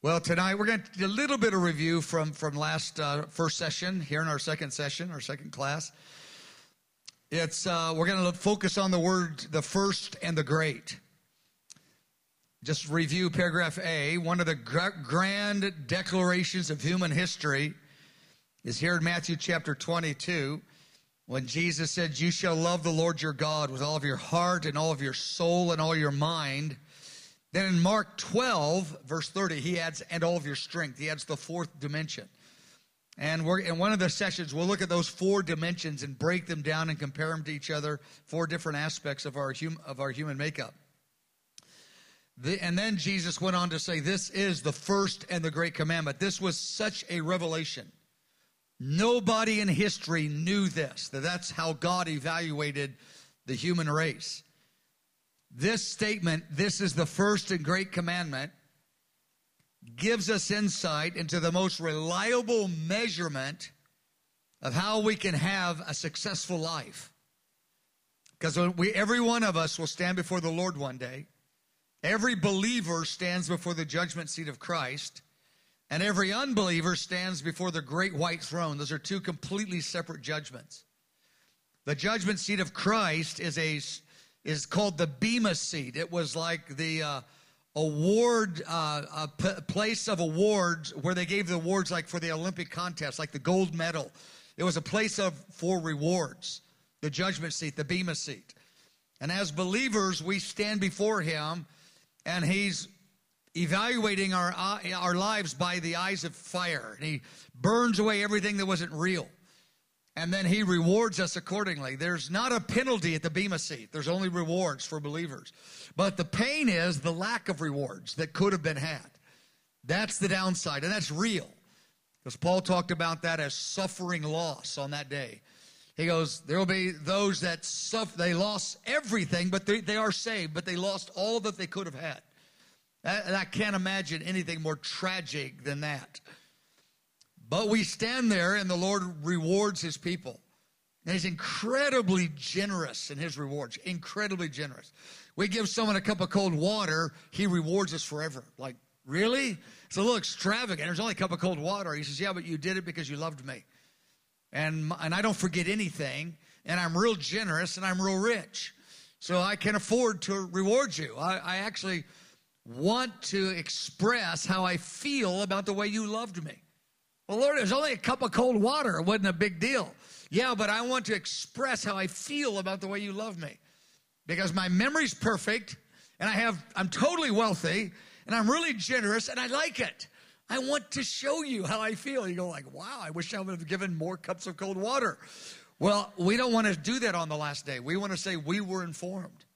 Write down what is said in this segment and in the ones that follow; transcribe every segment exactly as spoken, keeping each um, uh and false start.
Well, tonight we're going to do a little bit of review from, from last uh, first session, here in our second session, our second class. It's uh, we're going to focus on the word, the first and the great. Just review paragraph A. One of the gr- grand declarations of human history is here in Matthew chapter twenty-two, when Jesus said, "You shall love the Lord your God with all of your heart and all of your soul and all your mind." Then in Mark twelve, verse thirty, he adds, "and all of your strength." He adds the fourth dimension. And we're in one of the sessions, we'll look at those four dimensions and break them down and compare them to each other, four different aspects of our, hum, of our human makeup. The, and then Jesus went on to say, this is the first and the great commandment. This was such a revelation. Nobody in history knew this, that that's how God evaluated the human race. This statement, this is the first and great commandment, gives us insight into the most reliable measurement of how we can have a successful life. Because we, every one of us will stand before the Lord one day. Every believer stands before the judgment seat of Christ. And every unbeliever stands before the great white throne. Those are two completely separate judgments. The judgment seat of Christ is a is called the Bema seat. It was like the uh, award, uh, a p- place of awards where they gave the awards like for the Olympic contest, like the gold medal. It was a place of for rewards, the judgment seat, the Bema seat. And as believers, we stand before him, and he's evaluating our, our lives by the eyes of fire. And he burns away everything that wasn't real. And then he rewards us accordingly. There's not a penalty at the Bema seat. There's only rewards for believers. But the pain is the lack of rewards that could have been had. That's the downside, and that's real. Because Paul talked about that as suffering loss on that day. He goes, there will be those that suffer, they lost everything, but they, they are saved, but they lost all that they could have had. And I can't imagine anything more tragic than that. But we stand there, and the Lord rewards his people. And he's incredibly generous in his rewards, incredibly generous. We give someone a cup of cold water, he rewards us forever. Like, really? It's a little extravagant. There's only a cup of cold water. He says, yeah, but you did it because you loved me. And, and I don't forget anything, and I'm real generous, and I'm real rich. So I can afford to reward you. I, I actually want to express how I feel about the way you loved me. Well, Lord, it was only a cup of cold water. It wasn't a big deal. Yeah, but I want to express how I feel about the way you love me. Because my memory's perfect, and I have, I'm totally wealthy, and I'm really generous, and I like it. I want to show you how I feel. You go like, wow, I wish I would have given more cups of cold water. Well, we don't want to do that on the last day. We want to say we were informed.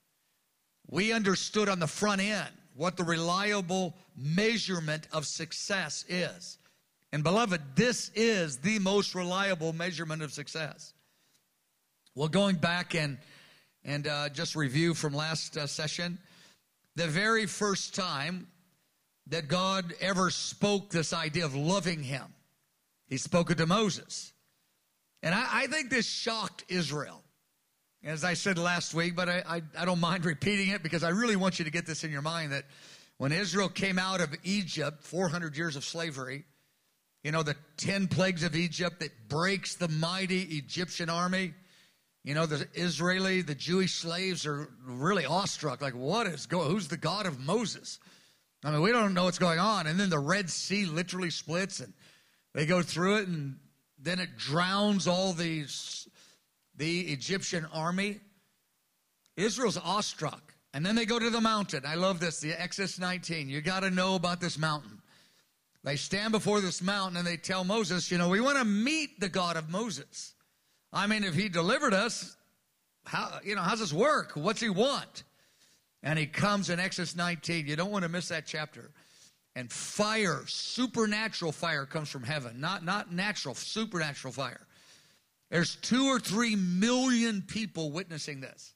We understood on the front end what the reliable measurement of success is. And beloved, this is the most reliable measurement of success. Well, going back and and uh, just review from last uh, session, the very first time that God ever spoke this idea of loving him, he spoke it to Moses. And I, I think this shocked Israel. As I said last week, but I, I, I don't mind repeating it because I really want you to get this in your mind that when Israel came out of Egypt, four hundred years of slavery, you know, the ten plagues of Egypt that breaks the mighty Egyptian army. You know, the Israeli, the Jewish slaves are really awestruck. Like, what is going, who's the God of Moses? I mean, we don't know what's going on. And then the Red Sea literally splits and they go through it, and then it drowns all these, the Egyptian army. Israel's awestruck. And then they go to the mountain. I love this, the Exodus nineteen. You got to know about this mountain. They stand before this mountain and they tell Moses, you know, we want to meet the God of Moses. I mean, if he delivered us, how, you know, how's this work? What's he want? And he comes in Exodus nineteen. You don't want to miss that chapter. And fire, supernatural fire comes from heaven. Not, not natural, supernatural fire. There's two or three million people witnessing this.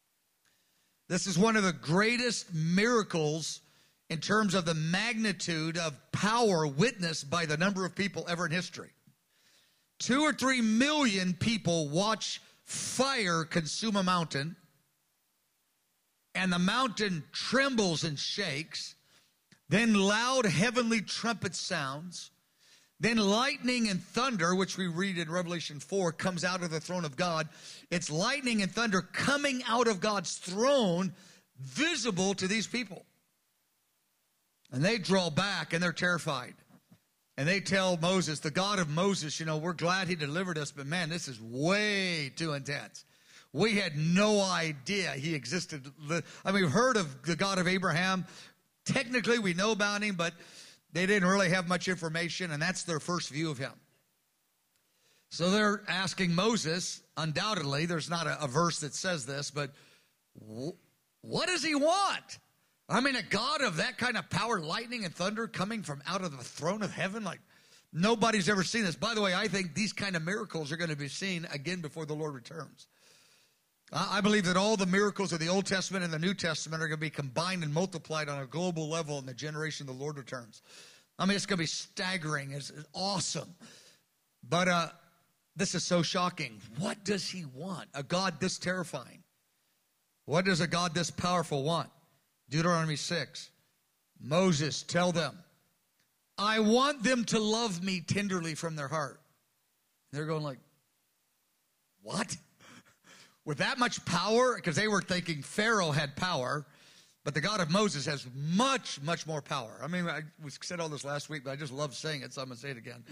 This is one of the greatest miracles in terms of the magnitude of power witnessed by the number of people ever in history. Two or three million people watch fire consume a mountain, and the mountain trembles and shakes. Then loud heavenly trumpet sounds. Then lightning and thunder, which we read in Revelation four, comes out of the throne of God. It's lightning and thunder coming out of God's throne, visible to these people. And they draw back and they're terrified. And they tell Moses, the God of Moses, you know, we're glad he delivered us, but man, this is way too intense. We had no idea he existed. I mean, we've heard of the God of Abraham. Technically, we know about him, but they didn't really have much information, and that's their first view of him. So they're asking Moses, undoubtedly, there's not a, a verse that says this, but wh- what does he want? I mean, a God of that kind of power, lightning and thunder coming from out of the throne of heaven, like nobody's ever seen this. By the way, I think these kind of miracles are going to be seen again before the Lord returns. I believe that all the miracles of the Old Testament and the New Testament are going to be combined and multiplied on a global level in the generation the Lord returns. I mean, it's going to be staggering. It's, it's awesome. But uh, this is so shocking. What does he want? A God this terrifying. What does a God this powerful want? Deuteronomy six. Moses, tell them, I want them to love me tenderly from their heart. And they're going like, what? With that much power? Because they were thinking Pharaoh had power, but the God of Moses has much, much more power. I mean, I said all this last week, but I just love saying it, so I'm going to say it again.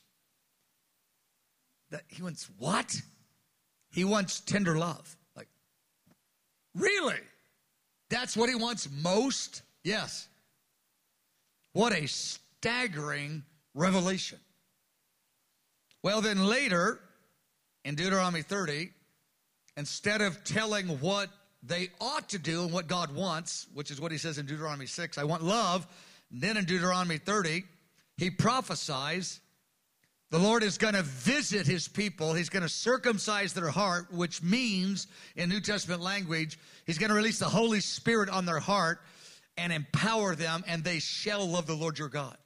That he wants what? He wants tender love. Like, really? That's what he wants most? Yes. What a staggering revelation. Well, then later, in Deuteronomy thirty, instead of telling what they ought to do and what God wants, which is what he says in Deuteronomy six, I want love. And then in Deuteronomy thirty, he prophesies the Lord is going to visit his people. He's going to circumcise their heart, which means, in New Testament language, he's going to release the Holy Spirit on their heart and empower them, and they shall love the Lord your God.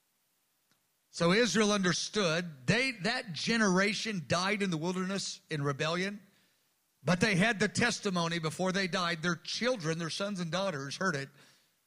So Israel understood. They, that generation died in the wilderness in rebellion, but they had the testimony before they died. Their children, their sons and daughters, heard it.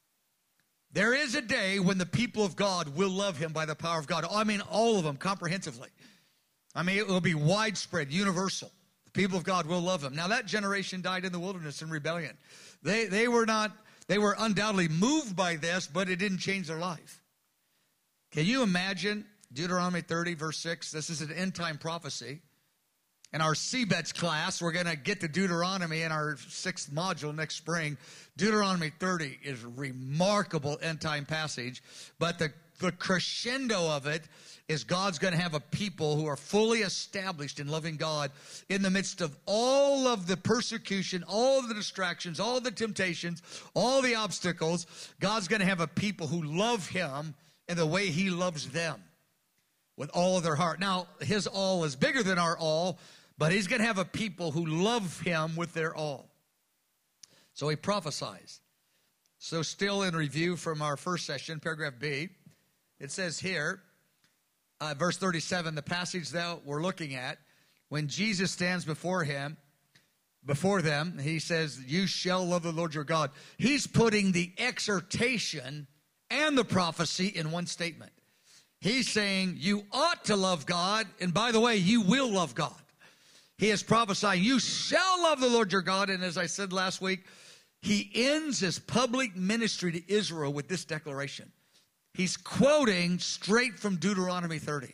There is a day when the people of God will love him by the power of God. I mean, all of them comprehensively. I mean, it will be widespread, universal. The people of God will love him. Now, that generation died in the wilderness in rebellion. They, they were not, they were undoubtedly moved by this, but it didn't change their life. Can you imagine Deuteronomy thirty, verse six? This is an end-time prophecy. In our C B E T S class, we're going to get to Deuteronomy in our sixth module next spring. Deuteronomy thirty is a remarkable end-time passage, but the, the crescendo of it is God's going to have a people who are fully established in loving God in the midst of all of the persecution, all of the distractions, all the temptations, all the obstacles. God's going to have a people who love him in the way he loves them with all of their heart. Now, his all is bigger than our all, but he's going to have a people who love him with their all. So he prophesies. So still in review from our first session, paragraph B, it says here, uh, verse thirty-seven, the passage that we're looking at, when Jesus stands before him, before them, he says, you shall love the Lord your God. He's putting the exhortation and the prophecy in one statement. He's saying you ought to love God, and by the way, you will love God. He is prophesying, you shall love the Lord your God. And as I said last week, he ends his public ministry to Israel with this declaration. He's quoting straight from Deuteronomy thirty.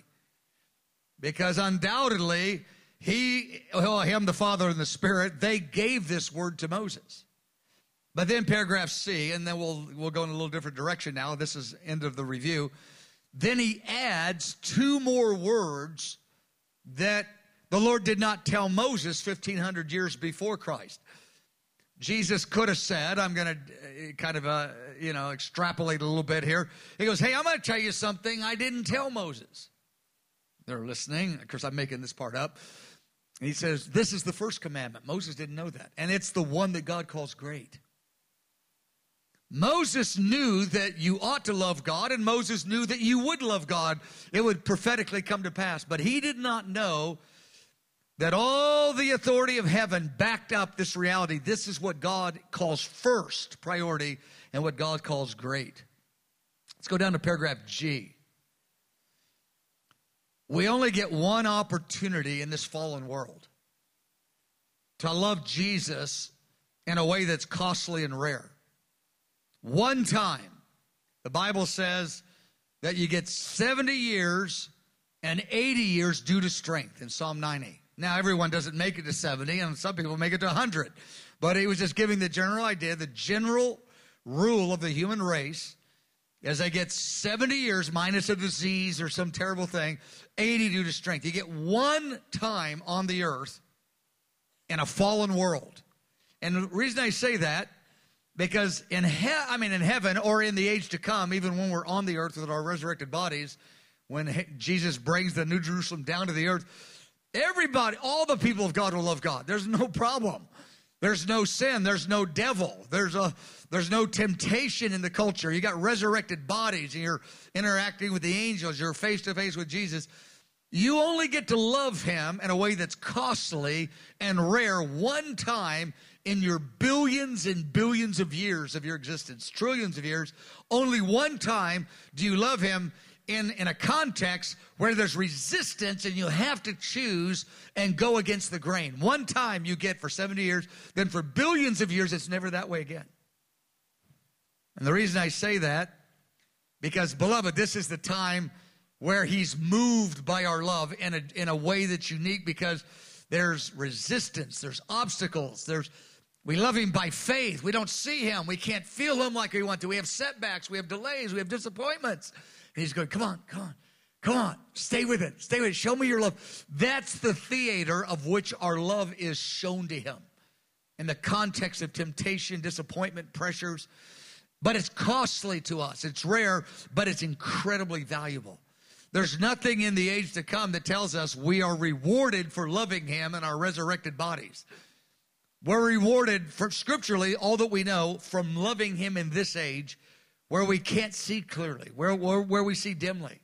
Because undoubtedly, he, well, him, the Father, and the Spirit, they gave this word to Moses. But then paragraph C, and then we'll, we'll go in a little different direction now. This is end of the review. Then he adds two more words that the Lord did not tell Moses fifteen hundred years before Christ. Jesus could have said, I'm going to kind of, uh, you know, extrapolate a little bit here. He goes, hey, I'm going to tell you something I didn't tell Moses. They're listening. Of course, I'm making this part up. And he says, this is the first commandment. Moses didn't know that. And it's the one that God calls great. Moses knew that you ought to love God, and Moses knew that you would love God. It would prophetically come to pass. But he did not know that all the authority of heaven backed up this reality. This is what God calls first priority and what God calls great. Let's go down to paragraph G. We only get one opportunity in this fallen world to love Jesus in a way that's costly and rare. One time. The Bible says that you get seventy years and eighty years due to strength in Psalm ninety. Now, everyone doesn't make it to seventy, and some people make it to one hundred. But he was just giving the general idea, the general rule of the human race is they get seventy years minus a disease or some terrible thing, eighty due to strength. You get one time on the earth in a fallen world. And the reason I say that, because in he- I mean in heaven or in the age to come, even when we're on the earth with our resurrected bodies, when he- Jesus brings the New Jerusalem down to the earth, everybody, all the people of God will love God. There's no problem. There's no sin. There's no devil. There's a there's no temptation in the culture. You got resurrected bodies, and you're interacting with the angels. You're face to face with Jesus. You only get to love him in a way that's costly and rare one time in your billions and billions of years of your existence, trillions of years. Only one time do you love him in, in a context where there's resistance and you have to choose and go against the grain. One time you get for seventy years, then for billions of years, it's never that way again. And the reason I say that, because, beloved, this is the time where he's moved by our love in a, in a way that's unique, because there's resistance, there's obstacles, there's we love him by faith. We don't see him. We can't feel him like we want to. We have setbacks. We have delays. We have disappointments. And he's going, come on, come on, come on. Stay with it. Stay with it. Show me your love. That's the theater of which our love is shown to him in the context of temptation, disappointment, pressures. But it's costly to us. It's rare, but it's incredibly valuable. There's nothing in the age to come that tells us we are rewarded for loving him in our resurrected bodies. We're rewarded, for scripturally, all that we know, from loving him in this age where we can't see clearly, where, where, where we see dimly.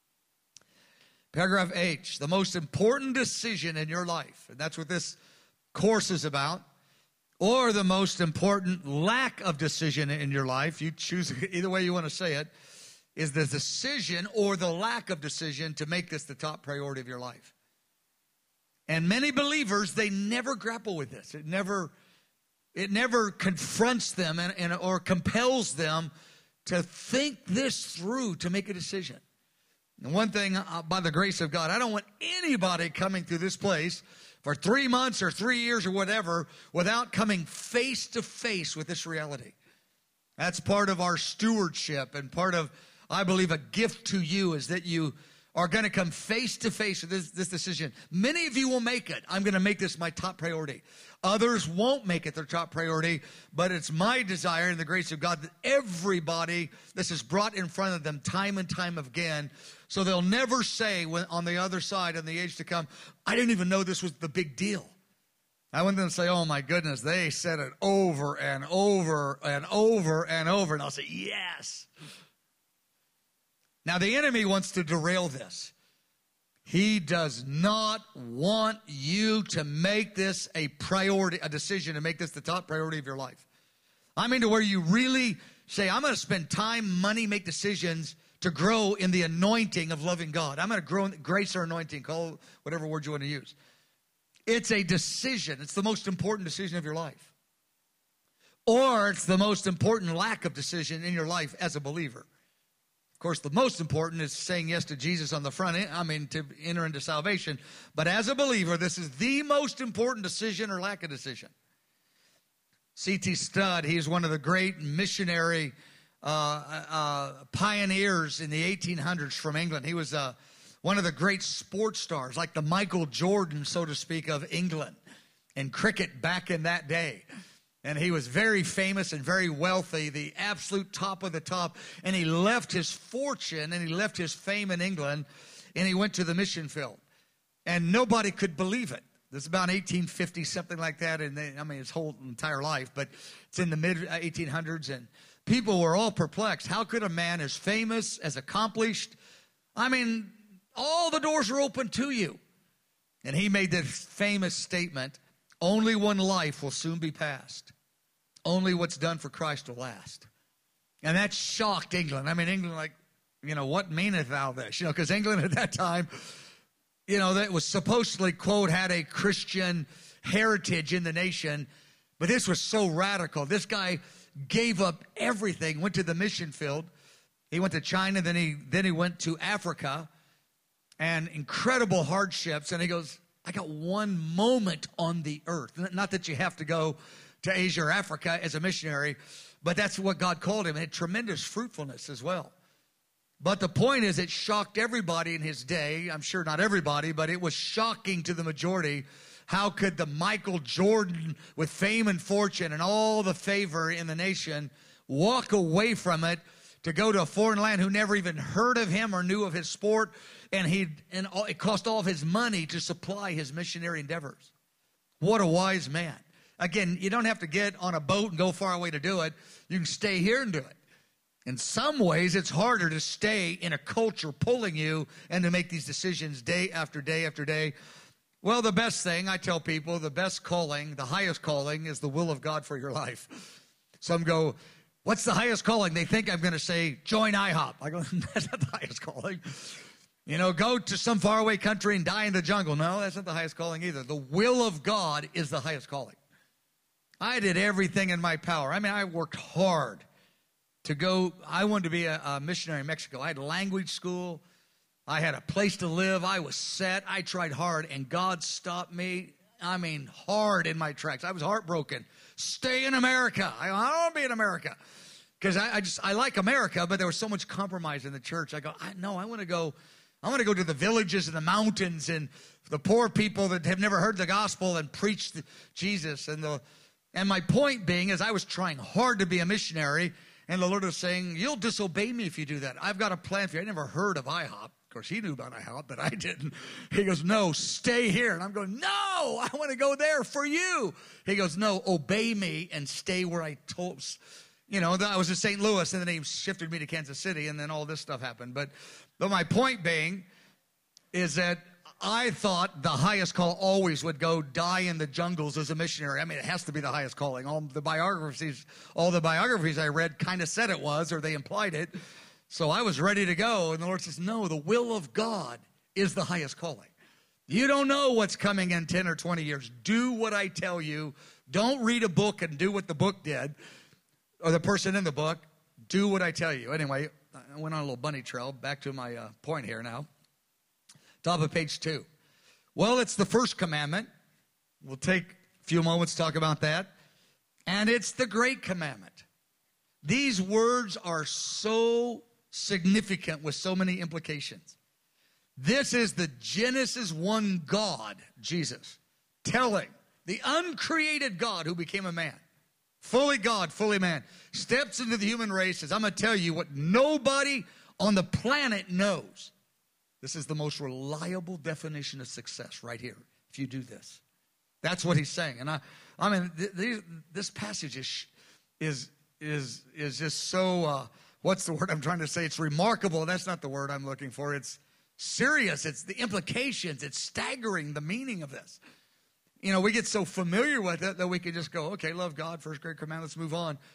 Paragraph H, the most important decision in your life, and that's what this course is about, or the most important lack of decision in your life, you choose either way you want to say it, is the decision or the lack of decision to make this the top priority of your life. And many believers, they never grapple with this. It never, it never confronts them and, and or compels them to think this through, to make a decision. And one thing, uh, by the grace of God, I don't want anybody coming through this place for three months or three years or whatever without coming face to face with this reality. That's part of our stewardship, and part of, I believe, a gift to you is that you are going to come face to face with this, this decision. Many of you will make it. I'm going to make this my top priority. Others won't make it their top priority, but it's my desire in the grace of God that everybody, this is brought in front of them time and time again, so they'll never say when on the other side in the age to come, I didn't even know this was the big deal. I want them to say, oh my goodness, they said it over and over and over and over, and I'll say, yes. Now, the enemy wants to derail this. He does not want you to make this a priority, a decision to make this the top priority of your life. I mean, to where you really say, I'm going to spend time, money, make decisions to grow in the anointing of loving God. I'm going to grow in grace or anointing, call whatever word you want to use. It's a decision. It's the most important decision of your life. Or it's the most important lack of decision in your life as a believer. Of course, the most important is saying yes to Jesus on the front end, I mean, to enter into salvation. But as a believer, this is the most important decision or lack of decision. C T Studd, he's one of the great missionary uh, uh, pioneers in the eighteen hundreds from England. He was uh, one of the great sports stars, like the Michael Jordan, so to speak, of England and cricket back in that day. And he was very famous and very wealthy, the absolute top of the top. And he left his fortune and he left his fame in England, and he went to the mission field. And nobody could believe it. This is about eighteen fifty, something like that. And they, I mean, his whole entire life, but it's in the mid eighteen hundreds. And people were all perplexed. How could a man as famous, as accomplished, I mean, all the doors are open to you. And he made this famous statement, only one life will soon be passed. Only what's done for Christ will last. And that shocked England. I mean, England, like, you know, what meaneth thou this? You know, because England at that time, you know, that was supposedly, quote, had a Christian heritage in the nation. But this was so radical. This guy gave up everything, went to the mission field. He went to China, then he then he went to Africa, and incredible hardships. And he goes, I got one moment on the earth. Not that you have to go to Asia or Africa as a missionary, but that's what God called him, and tremendous fruitfulness as well. But the point is, it shocked everybody in his day. I'm sure not everybody, but it was shocking to the majority. How could the Michael Jordan with fame and fortune and all the favor in the nation walk away from it to go to a foreign land who never even heard of him or knew of his sport, and he and all, it cost all of his money to supply his missionary endeavors? What a wise man. Again, you don't have to get on a boat and go far away to do it. You can stay here and do it. In some ways, it's harder to stay in a culture pulling you and to make these decisions day after day after day. Well, the best thing, I tell people, the best calling, the highest calling is the will of God for your life. Some go, what's the highest calling? They think I'm going to say, join I hop. I go, that's not the highest calling. You know, go to some faraway country and die in the jungle. No, that's not the highest calling either. The will of God is the highest calling. I did everything in my power. I mean, I worked hard to go. I wanted to be a, a missionary in Mexico. I had language school. I had a place to live. I was set. I tried hard, and God stopped me, I mean, hard in my tracks. I was heartbroken. Stay in America. I, I don't want to be in America. Because I, I just, I like America, but there was so much compromise in the church. I go, I, no, I want to go, I want to go to the villages and the mountains and the poor people that have never heard the gospel and preach the, Jesus. And the And my point being is I was trying hard to be a missionary, and the Lord was saying, you'll disobey me if you do that. I've got a plan for you. I never heard of I hop. Of course, he knew about I hop, but I didn't. He goes, no, stay here. And I'm going, no, I want to go there for you. He goes, no, obey me and stay where I told. You know, I was in Saint Louis, and then he shifted me to Kansas City, and then all this stuff happened. But, but my point being is that I thought the highest call always would go die in the jungles as a missionary. I mean, it has to be the highest calling. All the biographies, all the biographies I read kind of said it was, or they implied it. So I was ready to go. And the Lord says, no, the will of God is the highest calling. You don't know what's coming in ten or twenty years. Do what I tell you. Don't read a book and do what the book did, or the person in the book. Do what I tell you. Anyway, I went on a little bunny trail. Back to my uh, point here now. Top of page two. Well, it's the first commandment. We'll take a few moments to talk about that. And it's the great commandment. These words are so significant with so many implications. This is the Genesis one God, Jesus, telling the uncreated God who became a man, fully God, fully man, steps into the human race, says, I'm going to tell you what nobody on the planet knows. This is the most reliable definition of success right here, if you do this. That's what he's saying. And I, I mean, th- th- this passage is, is, is, is just so, uh, what's the word I'm trying to say? It's remarkable. That's not the word I'm looking for. It's serious. It's the implications. It's staggering, the meaning of this. You know, we get so familiar with it that we can just go, okay, love God, first great command, let's move on.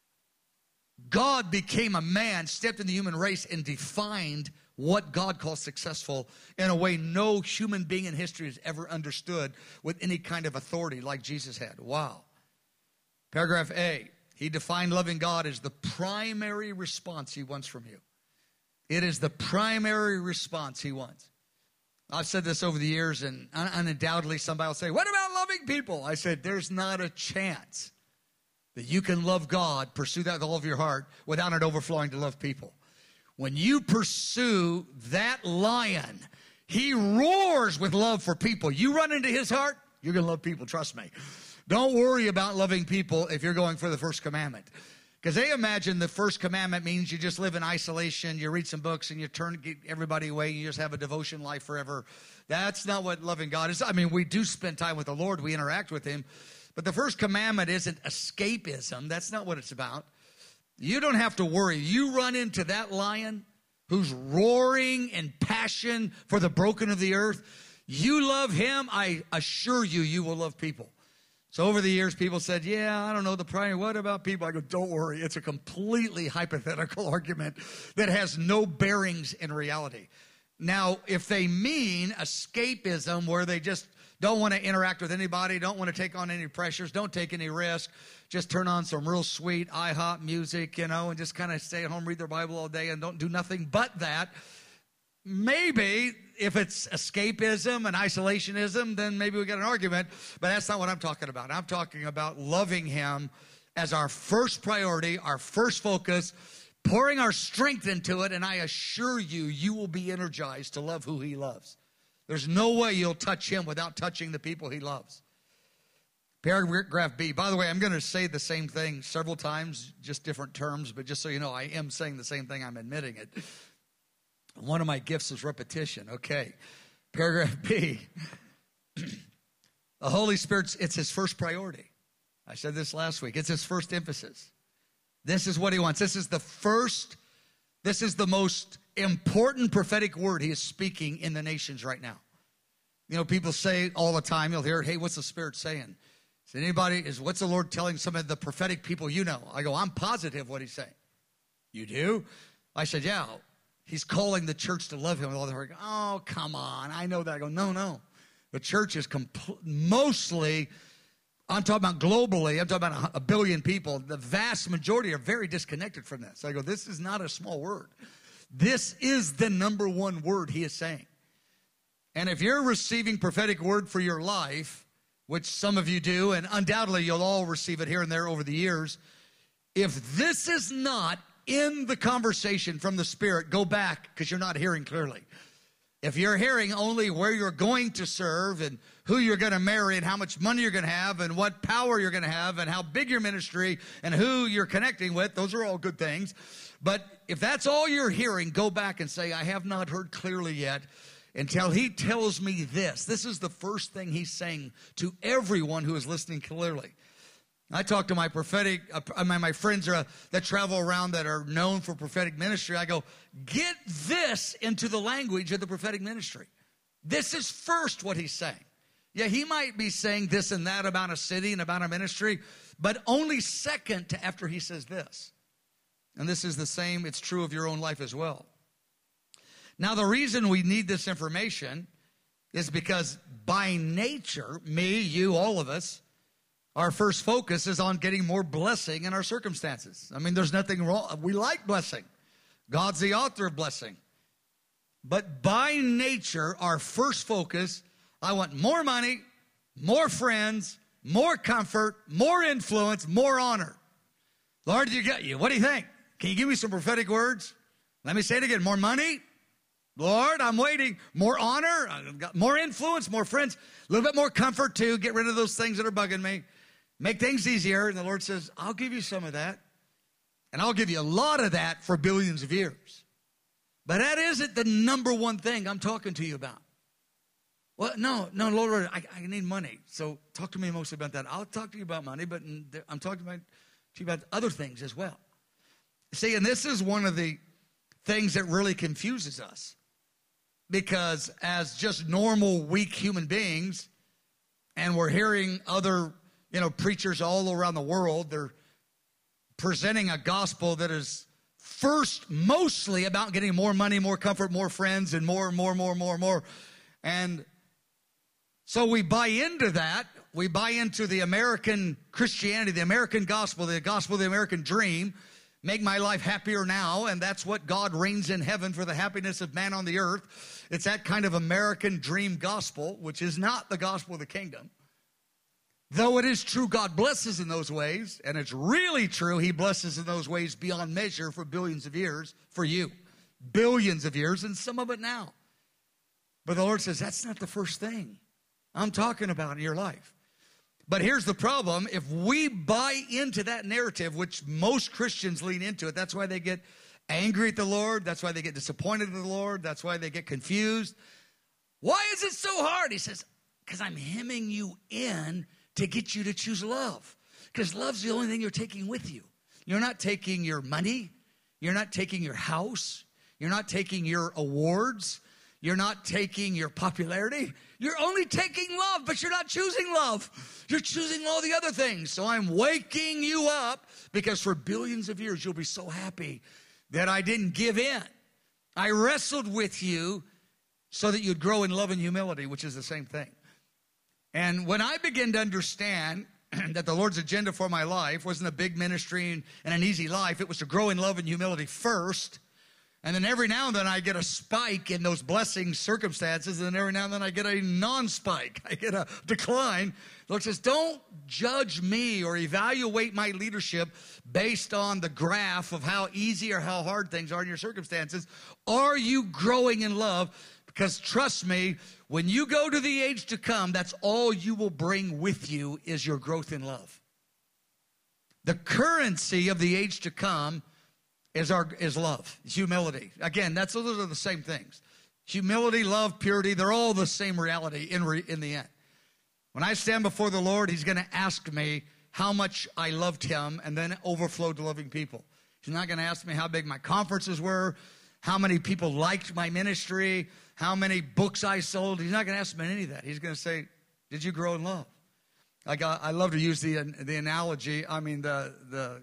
God became a man, stepped in the human race, and defined what God calls successful in a way no human being in history has ever understood with any kind of authority like Jesus had. Wow. Paragraph A, he defined loving God as the primary response he wants from you. It is the primary response he wants. I've said this over the years, and undoubtedly somebody will say, what about loving people? I said, there's not a chance that you can love God, pursue that with all of your heart, without it overflowing to love people. When you pursue that lion, he roars with love for people. You run into his heart, you're going to love people, trust me. Don't worry about loving people if you're going for the first commandment. Because they imagine the first commandment means you just live in isolation, you read some books, and you turn get everybody away, you just have a devotion life forever. That's not what loving God is. I mean, we do spend time with the Lord, we interact with him. But the first commandment isn't escapism. That's not what it's about. You don't have to worry. You run into that lion who's roaring in passion for the broken of the earth. You love him. I assure you, you will love people. So over the years, people said, yeah, I don't know the primary. What about people? I go, don't worry. It's a completely hypothetical argument that has no bearings in reality. Now, if they mean escapism, where they just don't want to interact with anybody, don't want to take on any pressures, don't take any risk, just turn on some real sweet IHOP music, you know, and just kind of stay at home, read their Bible all day and don't do nothing but that, maybe if it's escapism and isolationism, then maybe we got an argument, but that's not what I'm talking about. I'm talking about loving him as our first priority, our first focus, pouring our strength into it, and I assure you, you will be energized to love who he loves. There's no way you'll touch him without touching the people he loves. Paragraph B. By the way, I'm going to say the same thing several times, just different terms, but just so you know, I am saying the same thing. I'm admitting it. One of my gifts is repetition. Okay. Paragraph B. The Holy Spirit, it's his first priority. I said this last week. It's his first emphasis. This is what he wants. This is the first, this is the most important prophetic word he is speaking in the nations right now. You know, people say all the time, you'll hear, hey, what's the Spirit saying? Is anybody, is what's the Lord telling some of the prophetic people you know? I go, I'm positive what he's saying. You do? I said, yeah. He's calling the church to love him with all their heart. Oh, come on. I know that. I go, no, no. The church is compl- mostly, I'm talking about globally, I'm talking about a, a billion people. The vast majority are very disconnected from this. I go, this is not a small word. This is the number one word he is saying. And if you're receiving prophetic word for your life, which some of you do, and undoubtedly you'll all receive it here and there over the years, if this is not in the conversation from the Spirit, go back because you're not hearing clearly. If you're hearing only where you're going to serve and who you're going to marry and how much money you're going to have and what power you're going to have and how big your ministry and who you're connecting with, those are all good things. But if that's all you're hearing, go back and say, I have not heard clearly yet until he tells me this. This is the first thing he's saying to everyone who is listening clearly. I talk to my prophetic, uh, my, my friends are, uh, that travel around that are known for prophetic ministry. I go, get this into the language of the prophetic ministry. This is first what he's saying. Yeah, he might be saying this and that about a city and about a ministry, but only second to after he says this. And this is the same, it's true of your own life as well. Now, the reason we need this information is because by nature, me, you, all of us, our first focus is on getting more blessing in our circumstances. I mean, there's nothing wrong. We like blessing. God's the author of blessing. But by nature, our first focus, I want more money, more friends, more comfort, more influence, more honor. Lord, you got you. What do you think? Can you give me some prophetic words? Let me say it again. More money? Lord, I'm waiting. More honor? I've got more influence, more friends, a little bit more comfort too. Get rid of those things that are bugging me. Make things easier. And the Lord says, I'll give you some of that. And I'll give you a lot of that for billions of years. But that isn't the number one thing I'm talking to you about. Well, no, no, Lord, I, I need money. So talk to me mostly about that. I'll talk to you about money, but I'm talking about, to you about other things as well. See, and this is one of the things that really confuses us. Because as just normal, weak human beings, and we're hearing other, you know, preachers all around the world, they're presenting a gospel that is first mostly about getting more money, more comfort, more friends, and more and more, more, more, more. And so we buy into that. We buy into the American Christianity, the American gospel, the gospel of the American dream. Make my life happier now, and that's what God reigns in heaven for the happiness of man on the earth. It's that kind of American dream gospel, which is not the gospel of the kingdom. Though it is true God blesses in those ways, and it's really true he blesses in those ways beyond measure for billions of years for you. Billions of years, and some of it now. But the Lord says, that's not the first thing I'm talking about in your life. But here's the problem. If we buy into that narrative, which most Christians lean into it, that's why they get angry at the Lord. That's why they get disappointed in the Lord. That's why they get confused. Why is it so hard? He says, because I'm hemming you in to get you to choose love. Because love's the only thing you're taking with you. You're not taking your money. You're not taking your house. You're not taking your awards. You're not taking your popularity. You're only taking love, but you're not choosing love. You're choosing all the other things. So I'm waking you up because for billions of years, you'll be so happy that I didn't give in. I wrestled with you so that you'd grow in love and humility, which is the same thing. And when I began to understand that the Lord's agenda for my life wasn't a big ministry and an easy life, it was to grow in love and humility first. And then every now and then I get a spike in those blessing circumstances, and then every now and then I get a non-spike. I get a decline. The Lord says, don't judge me or evaluate my leadership based on the graph of how easy or how hard things are in your circumstances. Are you growing in love? Because trust me, when you go to the age to come, that's all you will bring with you is your growth in love. The currency of the age to come is our is love, humility. Again, that's those are the same things. Humility, love, purity, they're all the same reality in re, in the end. When I stand before the Lord, he's going to ask me how much I loved him and then overflowed to loving people. He's not going to ask me how big my conferences were, how many people liked my ministry, how many books I sold. He's not going to ask me any of that. He's going to say, did you grow in love? I got I love to use the the analogy, I mean the the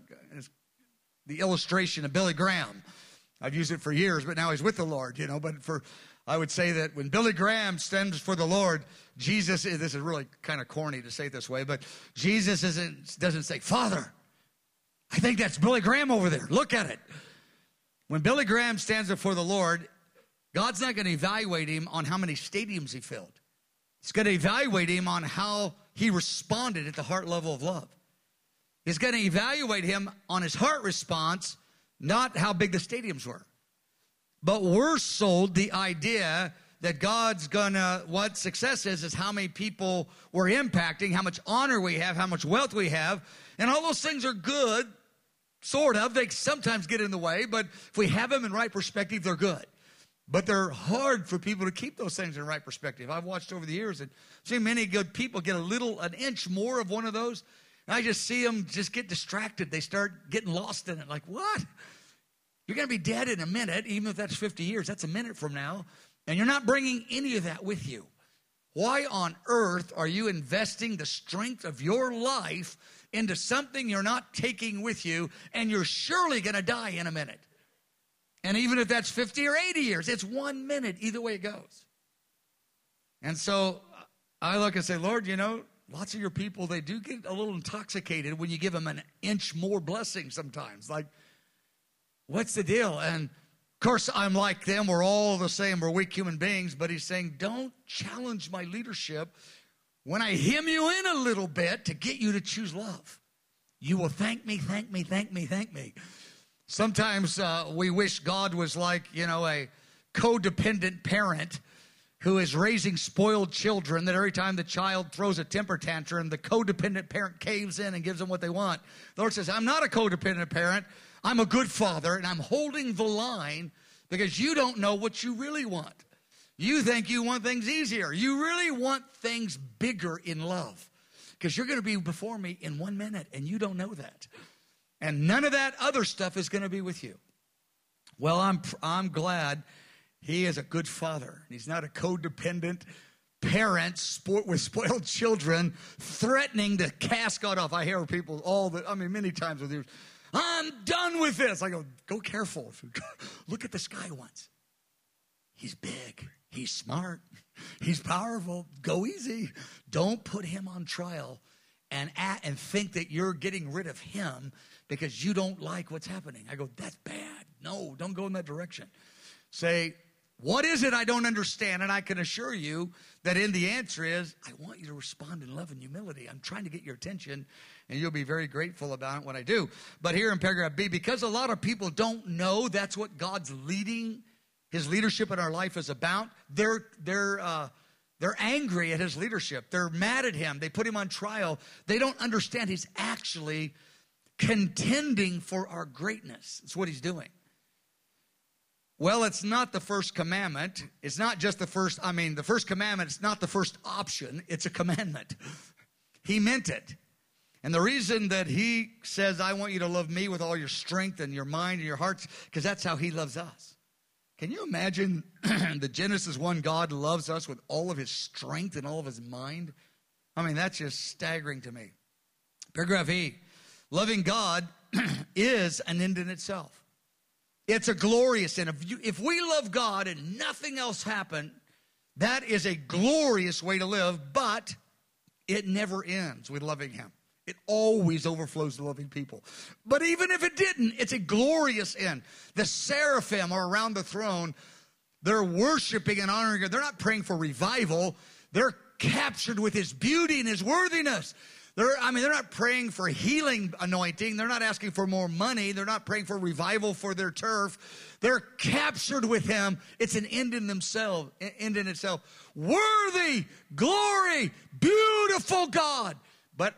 the illustration of Billy Graham. I've used it for years, but now he's with the Lord, you know. But for, I would say that when Billy Graham stands for the Lord, Jesus, this is really kind of corny to say it this way, but Jesus isn't, doesn't say, Father, I think that's Billy Graham over there. Look at it. When Billy Graham stands before the Lord, God's not going to evaluate him on how many stadiums he filled. He's going to evaluate him on how he responded at the heart level of love. He's going to evaluate him on his heart response, not how big the stadiums were. But we're sold the idea that God's going to, what success is, is how many people we're impacting, how much honor we have, how much wealth we have. And all those things are good, sort of. They sometimes get in the way, but if we have them in right perspective, they're good. But they're hard for people to keep those things in right perspective. I've watched over the years and seen many good people get a little, an inch more of one of those. And I just see them just get distracted. They start getting lost in it. Like, what? You're going to be dead in a minute, even if that's fifty years. That's a minute from now. And you're not bringing any of that with you. Why on earth are you investing the strength of your life into something you're not taking with you, and you're surely going to die in a minute? And even if that's fifty or eighty years, it's one minute, either way it goes. And so I look and say, Lord, you know, lots of your people, they do get a little intoxicated when you give them an inch more blessing sometimes. Like, what's the deal? And, of course, I'm like them. We're all the same. We're weak human beings. But he's saying, don't challenge my leadership when I hem you in a little bit to get you to choose love. You will thank me, thank me, thank me, thank me. Sometimes uh, we wish God was like, you know, a codependent parent who is raising spoiled children, that every time the child throws a temper tantrum, the codependent parent caves in and gives them what they want. The Lord says, I'm not a codependent parent. I'm a good father, and I'm holding the line because you don't know what you really want. You think you want things easier. You really want things bigger in love because you're going to be before me in one minute, and you don't know that. And none of that other stuff is going to be with you. Well, I'm I'm glad he is a good father. He's not a codependent parent sport with spoiled children threatening to cast God off. I hear people all the, I mean, many times with you, I'm done with this. I go, go careful. Look at the sky once. He's big. He's smart. He's powerful. Go easy. Don't put him on trial and at, and think that you're getting rid of him because you don't like what's happening. I go, that's bad. No, don't go in that direction. Say, what is it I don't understand? And I can assure you that in the answer is, I want you to respond in love and humility. I'm trying to get your attention, and you'll be very grateful about it when I do. But here in paragraph B, because a lot of people don't know that's what God's leading, his leadership in our life is about, they're, they're, uh, they're angry at his leadership. They're mad at him. They put him on trial. They don't understand he's actually contending for our greatness. That's what he's doing. Well, it's not the first commandment. It's not just the first, I mean, the first commandment, it's not the first option. It's a commandment. He meant it. And the reason that he says, I want you to love me with all your strength and your mind and your hearts, because that's how he loves us. Can you imagine the Genesis one God loves us with all of his strength and all of his mind? I mean, that's just staggering to me. Paragraph E, loving God is an end in itself. It's a glorious end. If, you, if we love God and nothing else happened, that is a glorious way to live, but it never ends with loving him. It always overflows to loving people. But even if it didn't, it's a glorious end. The seraphim are around the throne. They're worshiping and honoring God. They're not praying for revival. They're captured with his beauty and his worthiness. They're, I mean, they're not praying for healing anointing. They're not asking for more money. They're not praying for revival for their turf. They're captured with him. It's an end in themselves, end in itself. Worthy, glory, beautiful God. But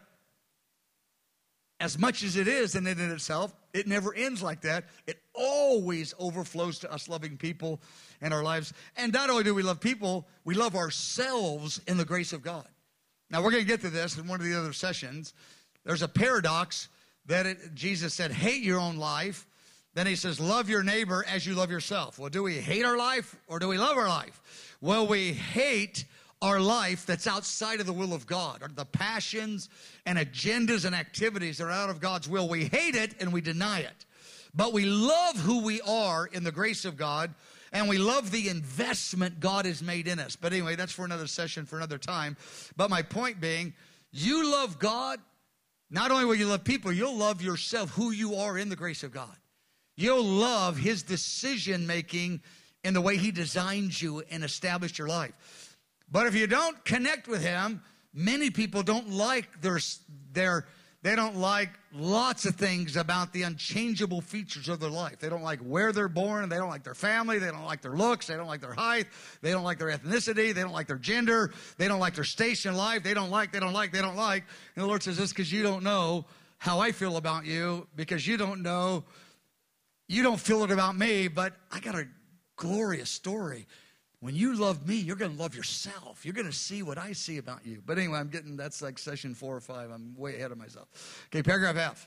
as much as it is an end in itself, it never ends like that. It always overflows to us loving people in our lives. And not only do we love people, we love ourselves in the grace of God. Now, we're going to get to this in one of the other sessions. There's a paradox that it, Jesus said, hate your own life. Then he says, love your neighbor as you love yourself. Well, do we hate our life or do we love our life? Well, we hate our life that's outside of the will of God, or the passions and agendas and activities that are out of God's will. We hate it and we deny it. But we love who we are in the grace of God, and we love the investment God has made in us. But anyway, that's for another session, for another time. But my point being, you love God, not only will you love people, you'll love yourself, who you are in the grace of God. You'll love his decision-making in the way he designed you and established your life. But if you don't connect with him, many people don't like their, their, they don't like lots of things about the unchangeable features of their life. They don't like where they're born. They don't like their family. They don't like their looks. They don't like their height. They don't like their ethnicity. They don't like their gender. They don't like their station in life. They don't like, they don't like, they don't like. And the Lord says, this because you don't know how I feel about you, because you don't know, you don't feel it about me, but I got a glorious story. When you love me, you're going to love yourself. You're going to see what I see about you. But anyway, I'm getting, that's like session four or five. I'm way ahead of myself. Okay, paragraph F.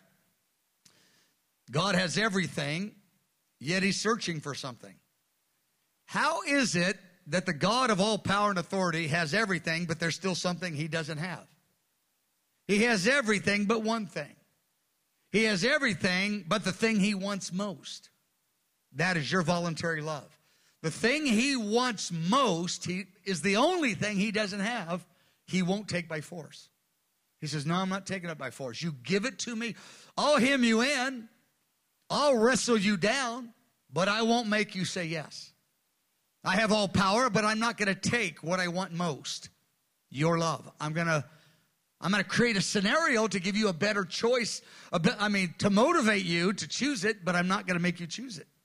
God has everything, yet he's searching for something. How is it that the God of all power and authority has everything, but there's still something he doesn't have? He has everything but one thing. He has everything but the thing he wants most. That is your voluntary love. The thing he wants most he, is the only thing he doesn't have. He won't take by force. He says, no, I'm not taking it by force. You give it to me. I'll hem you in. I'll wrestle you down, but I won't make you say yes. I have all power, but I'm not going to take what I want most, your love. I'm going to I'm going to create a scenario to give you a better choice. A bit, I mean, to motivate you to choose it, but I'm not going to make you choose it.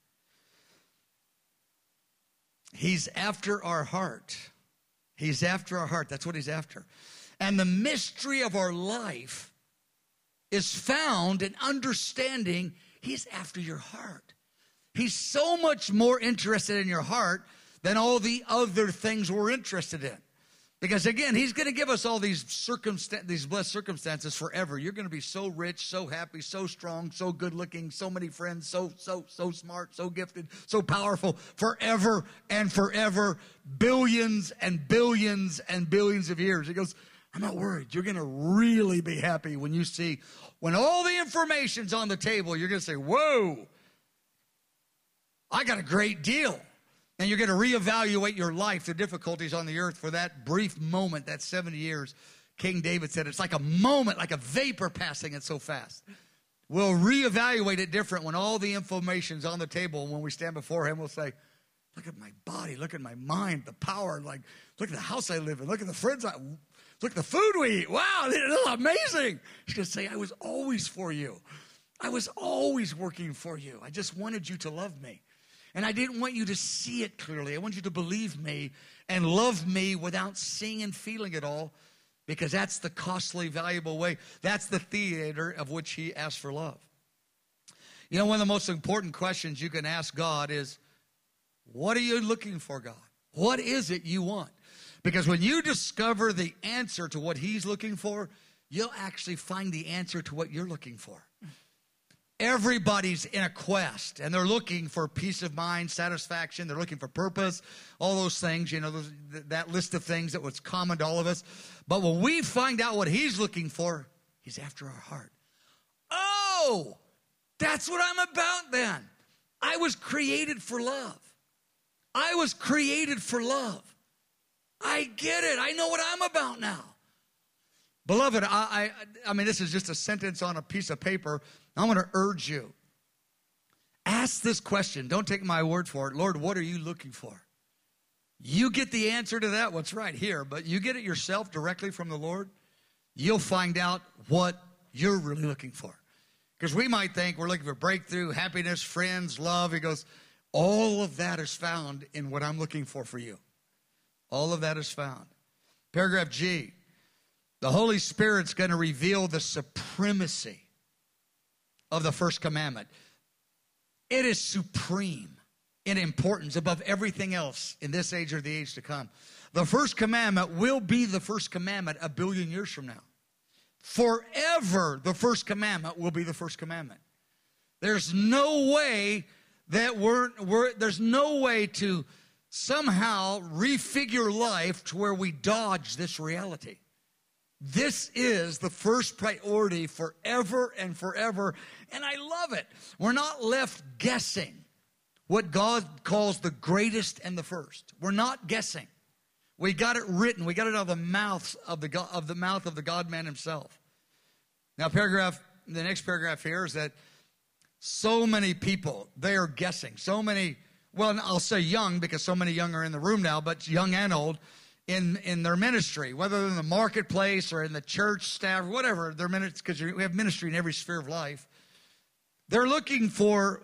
He's after our heart. He's after our heart. That's what he's after. And the mystery of our life is found in understanding he's after your heart. He's so much more interested in your heart than all the other things we're interested in. Because again, he's going to give us all these circumstan- these blessed circumstances forever. You're going to be so rich, so happy, so strong, so good looking, so many friends, so, so, so smart, so gifted, so powerful, forever and forever, billions and billions and billions of years. He goes, I'm not worried. You're going to really be happy when you see, when all the information's on the table, you're going to say, whoa, I got a great deal. And you're going to reevaluate your life, the difficulties on the earth for that brief moment, that seventy years. King David said, it's like a moment, like a vapor passing it so fast. We'll reevaluate it different when all the information's on the table. And when we stand before him, we'll say, look at my body, look at my mind, the power, like, look at the house I live in, look at the friends I, look at the food we eat. Wow, this is amazing. He's going to say, I was always for you. I was always working for you. I just wanted you to love me. And I didn't want you to see it clearly. I want you to believe me and love me without seeing and feeling it all, because that's the costly, valuable way. That's the theater of which he asks for love. You know, one of the most important questions you can ask God is, what are you looking for, God? What is it you want? Because when you discover the answer to what he's looking for, you'll actually find the answer to what you're looking for. Everybody's in a quest, and they're looking for peace of mind, satisfaction. They're looking for purpose, all those things, you know, those, that list of things that was common to all of us. But when we find out what he's looking for, he's after our heart. Oh, that's what I'm about then. I was created for love. I was created for love. I get it. I know what I'm about now. Beloved, I, I, I mean, this is just a sentence on a piece of paper. I want to urge you. Ask this question. Don't take my word for it. Lord, what are you looking for? You get the answer to that. What's right here. But you get it yourself directly from the Lord. You'll find out what you're really looking for. Because we might think we're looking for breakthrough, happiness, friends, love. He goes, all of that is found in what I'm looking for for you. All of that is found. Paragraph G. The Holy Spirit's going to reveal the supremacy of the first commandment. It is supreme in importance above everything else in this age or the age to come. The first commandment will be the first commandment a billion years from now. Forever, the first commandment will be the first commandment. There's no way that we're, we're there's no way to somehow refigure life to where we dodge this reality. This is the first priority forever and forever, and I love it. We're not left guessing what God calls the greatest and the first. We're not guessing. We got it written. We got it out of the mouth of the God, of the mouth of the God-man himself. Now, paragraph, the next paragraph here is that so many people, they are guessing. So many, well, I'll say young because so many young are in the room now, but young and old, in, in their ministry, whether in the marketplace or in the church staff, whatever, their ministry, because we have ministry in every sphere of life. They're looking for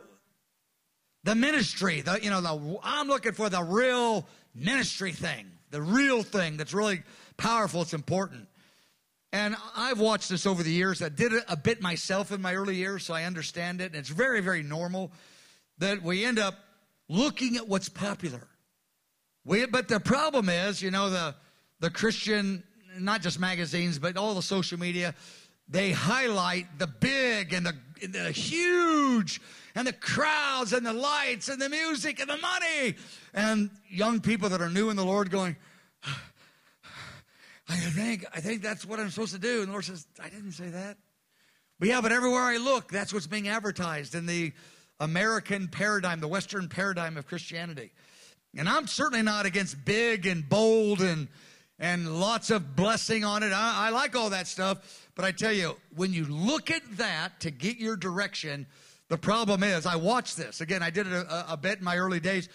the ministry. The, you know, the, I'm looking for the real ministry thing, the real thing that's really powerful, it's important. And I've watched this over the years. I did it a bit myself in my early years, so I understand it. And it's very, very normal that we end up looking at what's popular. We, but the problem is, you know, the, the Christian, not just magazines, but all the social media, they highlight the big and the, the huge and the crowds and the lights and the music and the money. And young people that are new in the Lord going, I think, I think that's what I'm supposed to do. And the Lord says, I didn't say that. But yeah, but everywhere I look, that's what's being advertised in the American paradigm, the Western paradigm of Christianity. And I'm certainly not against big and bold and, and lots of blessing on it. I, I like all that stuff. But I tell you, when you look at that to get your direction, the problem is, I watched this. Again, I did it a, a bit in my early days.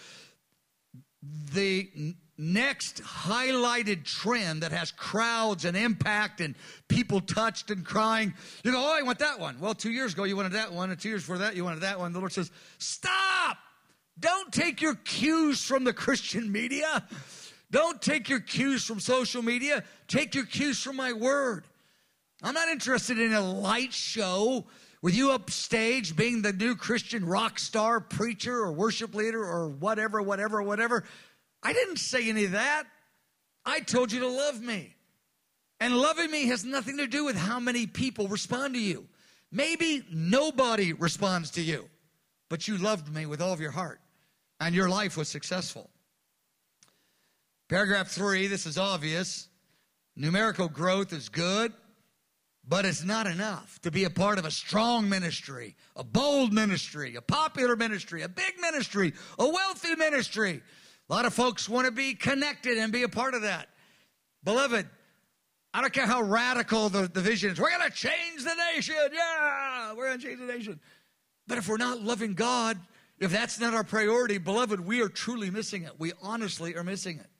The next highlighted trend that has crowds and impact and people touched and crying, you go, oh, I want that one. Well, two years ago, you wanted that one, and two years before that, you wanted that one. The Lord says, stop! Don't take your cues from the Christian media. Don't take your cues from social media. Take your cues from my word. I'm not interested in a light show with you upstage being the new Christian rock star, preacher, or worship leader, or whatever, whatever, whatever. I didn't say any of that. I told you to love me. And loving me has nothing to do with how many people respond to you. Maybe nobody responds to you, but you loved me with all of your heart, and your life was successful. Paragraph three, this is obvious. Numerical growth is good, but it's not enough to be a part of a strong ministry, a bold ministry, a popular ministry, a big ministry, a wealthy ministry. A lot of folks want to be connected and be a part of that. Beloved, I don't care how radical the, the vision is. We're going to change the nation. Yeah, we're going to change the nation. But if we're not loving God, if that's not our priority, beloved, we are truly missing it. We honestly are missing it.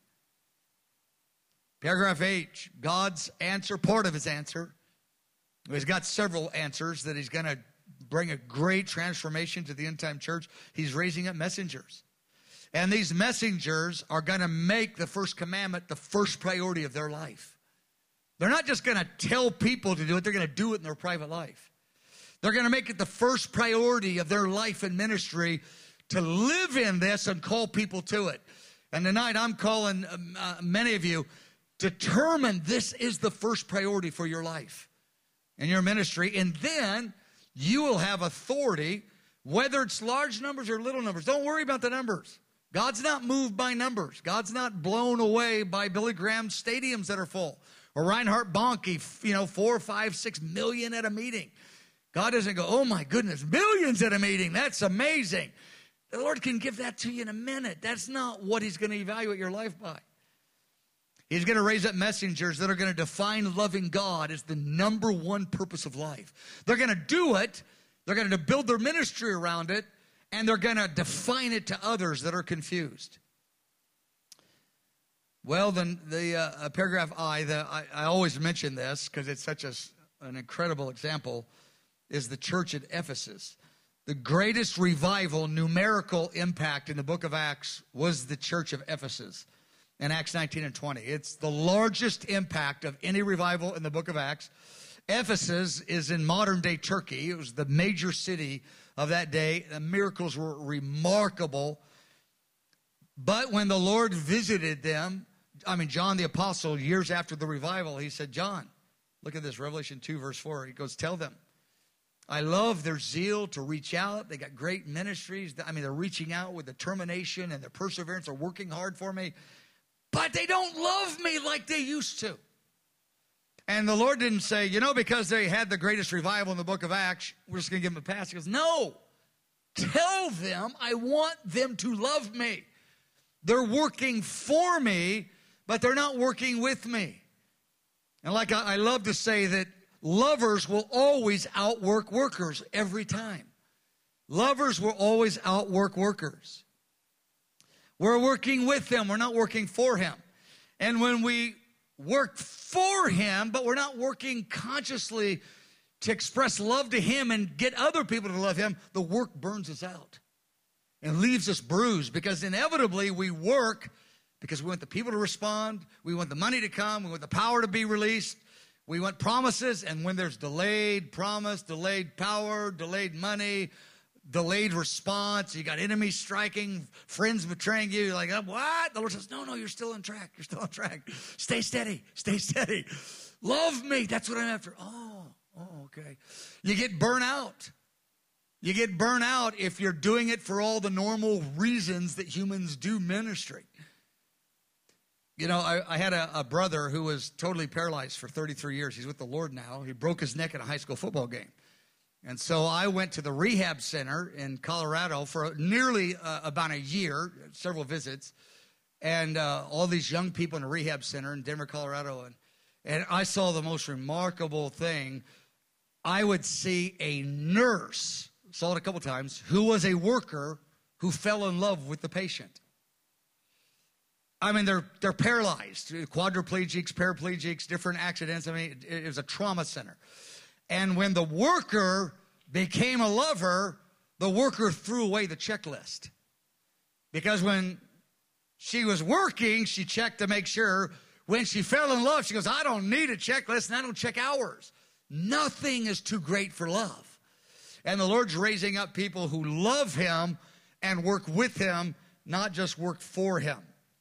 Paragraph H, God's answer, part of his answer. He's got several answers that he's going to bring a great transformation to the end-time church. He's raising up messengers. And these messengers are going to make the first commandment the first priority of their life. They're not just going to tell people to do it. They're going to do it in their private life. They're going to make it the first priority of their life and ministry to live in this and call people to it. And tonight I'm calling uh, many of you, determine this is the first priority for your life and your ministry. And then you will have authority, whether it's large numbers or little numbers. Don't worry about the numbers. God's not moved by numbers. God's not blown away by Billy Graham stadiums that are full, or Reinhard Bonnke, you know, four, five, six million at a meeting. God doesn't go, oh my goodness, millions at a meeting. That's amazing. The Lord can give that to you in a minute. That's not what he's going to evaluate your life by. He's going to raise up messengers that are going to define loving God as the number one purpose of life. They're going to do it. They're going to build their ministry around it. And they're going to define it to others that are confused. Well, then the uh, paragraph I, the, I, I always mention this because it's such a, an incredible example, is the church at Ephesus. The greatest revival, numerical impact in the book of Acts was the church of Ephesus in Acts nineteen and twenty. It's the largest impact of any revival in the book of Acts. Ephesus is in modern-day Turkey. It was the major city of that day. The miracles were remarkable. But when the Lord visited them, I mean, John the Apostle, years after the revival, he said, John, look at this, Revelation two, verse four. He goes, tell them, I love their zeal to reach out. They got great ministries. I mean, they're reaching out with determination and their perseverance. They're working hard for me. But they don't love me like they used to. And the Lord didn't say, you know, because they had the greatest revival in the book of Acts, we're just going to give them a pass. He goes, no, tell them I want them to love me. They're working for me, but they're not working with me. And like I, I love to say that lovers will always outwork workers every time. Lovers will always outwork workers. We're working with them. We're not working for him. And when we work for him, but we're not working consciously to express love to him and get other people to love him, the work burns us out and leaves us bruised, because inevitably we work because we want the people to respond, we want the money to come, we want the power to be released, we want promises, and when there's delayed promise, delayed power, delayed money, delayed response, you got enemies striking, friends betraying you, you're like, oh, what? The Lord says, no, no, you're still on track. You're still on track. Stay steady. Stay steady. Love me. That's what I'm after. Oh, oh, okay. You get burnt out. You get burnt out if you're doing it for all the normal reasons that humans do ministry. You know, I, I had a, a brother who was totally paralyzed for thirty-three years. He's with the Lord now. He broke his neck in a high school football game. And so I went to the rehab center in Colorado for nearly uh, about a year, several visits, and uh, all these young people in the rehab center in Denver, Colorado. And, and I saw the most remarkable thing. I would see a nurse, saw it a couple times, who was a worker who fell in love with the patient. I mean, they're, they're paralyzed, quadriplegics, paraplegics, different accidents. I mean, it, it was a trauma center. And when the worker became a lover, the worker threw away the checklist. Because when she was working, she checked to make sure. When she fell in love, she goes, I don't need a checklist, and I don't check hours. Nothing is too great for love. And the Lord's raising up people who love him and work with him, not just work for him.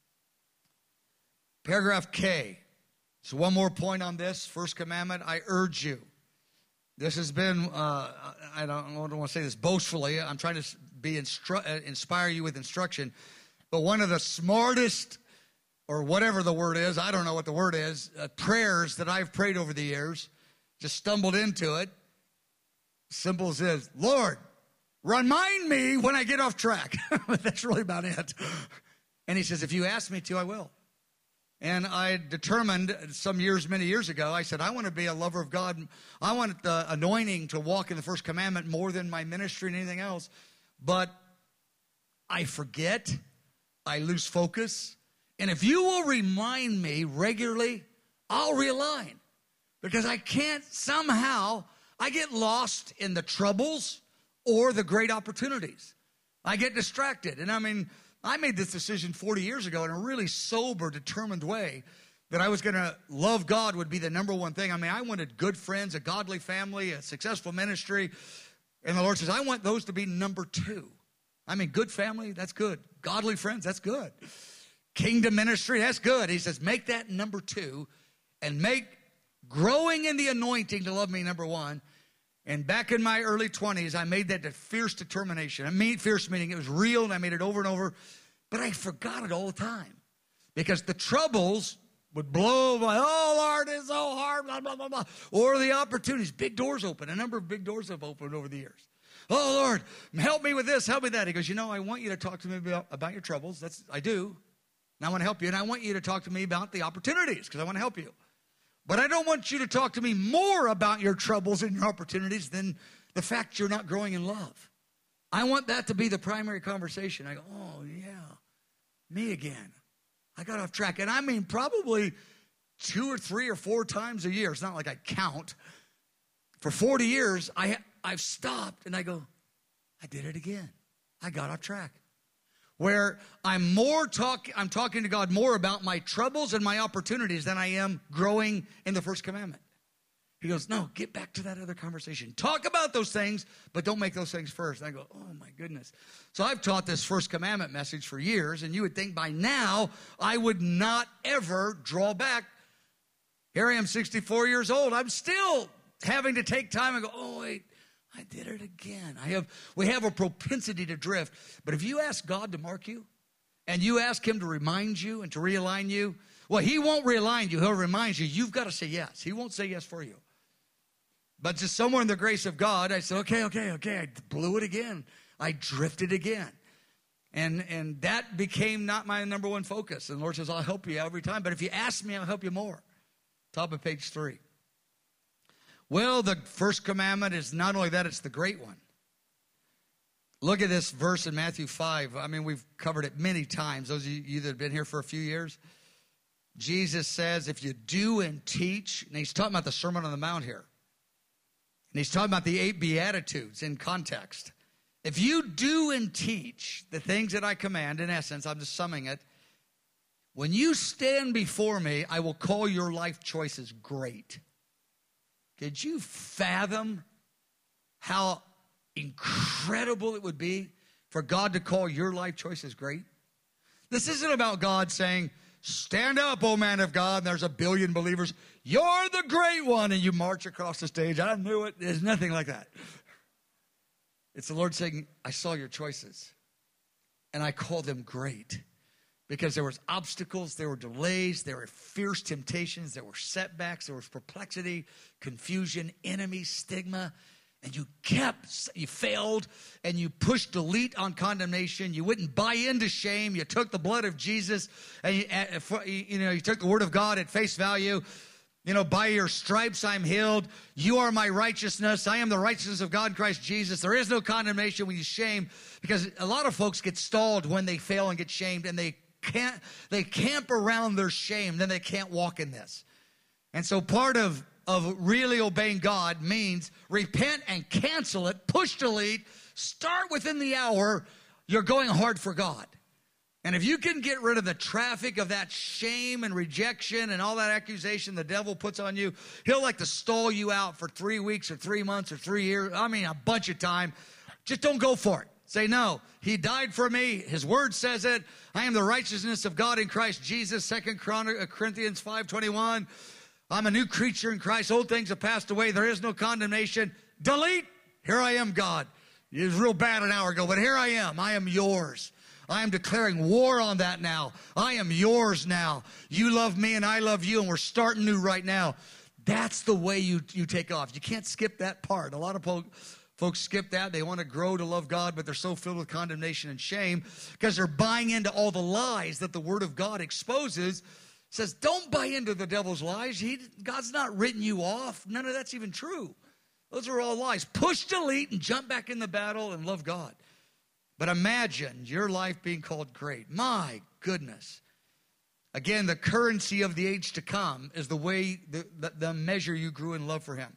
Paragraph K. So one more point on this. First commandment, I urge you. This has been, uh, I, don't, I don't want to say this boastfully. I'm trying to be instru- uh, inspire you with instruction. But one of the smartest, or whatever the word is, I don't know what the word is, uh, prayers that I've prayed over the years, just stumbled into it. Simple as this: Lord, remind me when I get off track. That's really about it. And he says, if you ask me to, I will. And I determined some years, many years ago, I said, I want to be a lover of God. I want the anointing to walk in the first commandment more than my ministry and anything else. But I forget. I lose focus. And if you will remind me regularly, I'll realign. Because I can't somehow, I get lost in the troubles or the great opportunities. I get distracted. And I mean, I made this decision forty years ago in a really sober, determined way that I was going to love God would be the number one thing. I mean, I wanted good friends, a godly family, a successful ministry. And the Lord says, I want those to be number two. I mean, good family, that's good. Godly friends, that's good. Kingdom ministry, that's good. He says, make that number two and make growing in the anointing to love me number one. And back in my early twenties, I made that fierce determination. I mean, fierce meaning it was real, and I made it over and over. But I forgot it all the time. Because the troubles would blow my, oh, Lord, it's so hard, blah, blah, blah, blah. Or the opportunities, big doors open. A number of big doors have opened over the years. Oh, Lord, help me with this, help me with that. He goes, you know, I want you to talk to me about, about your troubles. That's I do. And I want to help you. And I want you to talk to me about the opportunities because I want to help you. But I don't want you to talk to me more about your troubles and your opportunities than the fact you're not growing in love. I want that to be the primary conversation. I go, oh, yeah, me again. I got off track. And I mean probably two or three or four times a year. It's not like I count. For forty years, I, I've stopped and I go, I did it again. I got off track. Where I'm more talk, I'm talking to God more about my troubles and my opportunities than I am growing in the first commandment. He goes, no, get back to that other conversation. Talk about those things, but don't make those things first. And I go, oh my goodness. So I've taught this first commandment message for years, and you would think by now I would not ever draw back. Here I am, sixty-four years old. I'm still having to take time and go, oh wait, I did it again. I have, we have a propensity to drift. But if you ask God to mark you and you ask him to remind you and to realign you, well, he won't realign you. He'll remind you. You've got to say yes. He won't say yes for you. But just somewhere in the grace of God, I said, okay, okay, okay. I blew it again. I drifted again. And, and that became not my number one focus. And the Lord says, I'll help you every time. But if you ask me, I'll help you more. Top of page three. Well, the first commandment is not only that, it's the great one. Look at this verse in Matthew five. I mean, we've covered it many times. Those of you that have been here for a few years. Jesus says, if you do and teach, and he's talking about the Sermon on the Mount here. And he's talking about the eight Beatitudes in context. If you do and teach the things that I command, in essence, I'm just summing it. When you stand before me, I will call your life choices great. Could you fathom how incredible it would be for God to call your life choices great? This isn't about God saying, stand up, O man of God, and there's a billion believers. You're the great one, and you march across the stage. I knew it. There's nothing like that. It's the Lord saying, I saw your choices, and I call them great. Because there was obstacles, there were delays, there were fierce temptations, there were setbacks, there was perplexity, confusion, enemy, stigma. And you kept, you failed, and you pushed delete on condemnation. You wouldn't buy into shame. You took the blood of Jesus, and you, you know, you took the word of God at face value. You know, by your stripes I'm healed. You are my righteousness. I am the righteousness of God in Christ Jesus. There is no condemnation when you shame, because a lot of folks get stalled when they fail and get shamed, and they can't, they camp around their shame. Then they can't walk in this. And so part of of really obeying God means repent and cancel it, push delete, start within the hour. You're going hard for God. And if you can get rid of the traffic of that shame and rejection and all that accusation the devil puts on you, he'll like to stall you out for three weeks or three months or three years. I mean, a bunch of time. Just don't go for it. Say, no, he died for me. His word says it. I am the righteousness of God in Christ Jesus. Second Corinthians five twenty-one. I'm a new creature in Christ. Old things have passed away. There is no condemnation. Delete. Here I am, God. It was real bad an hour ago, but here I am. I am yours. I am declaring war on that now. I am yours now. You love me and I love you, and we're starting new right now. That's the way you, you take off. You can't skip that part. A lot of folks, folks skip that. They want to grow to love God, but they're so filled with condemnation and shame because they're buying into all the lies that the Word of God exposes. Says, don't buy into the devil's lies. He, God's not written you off. None of that's even true. Those are all lies. Push delete and jump back in the battle and love God. But imagine your life being called great. My goodness. Again, the currency of the age to come is the way, the, the, the measure you grew in love for him.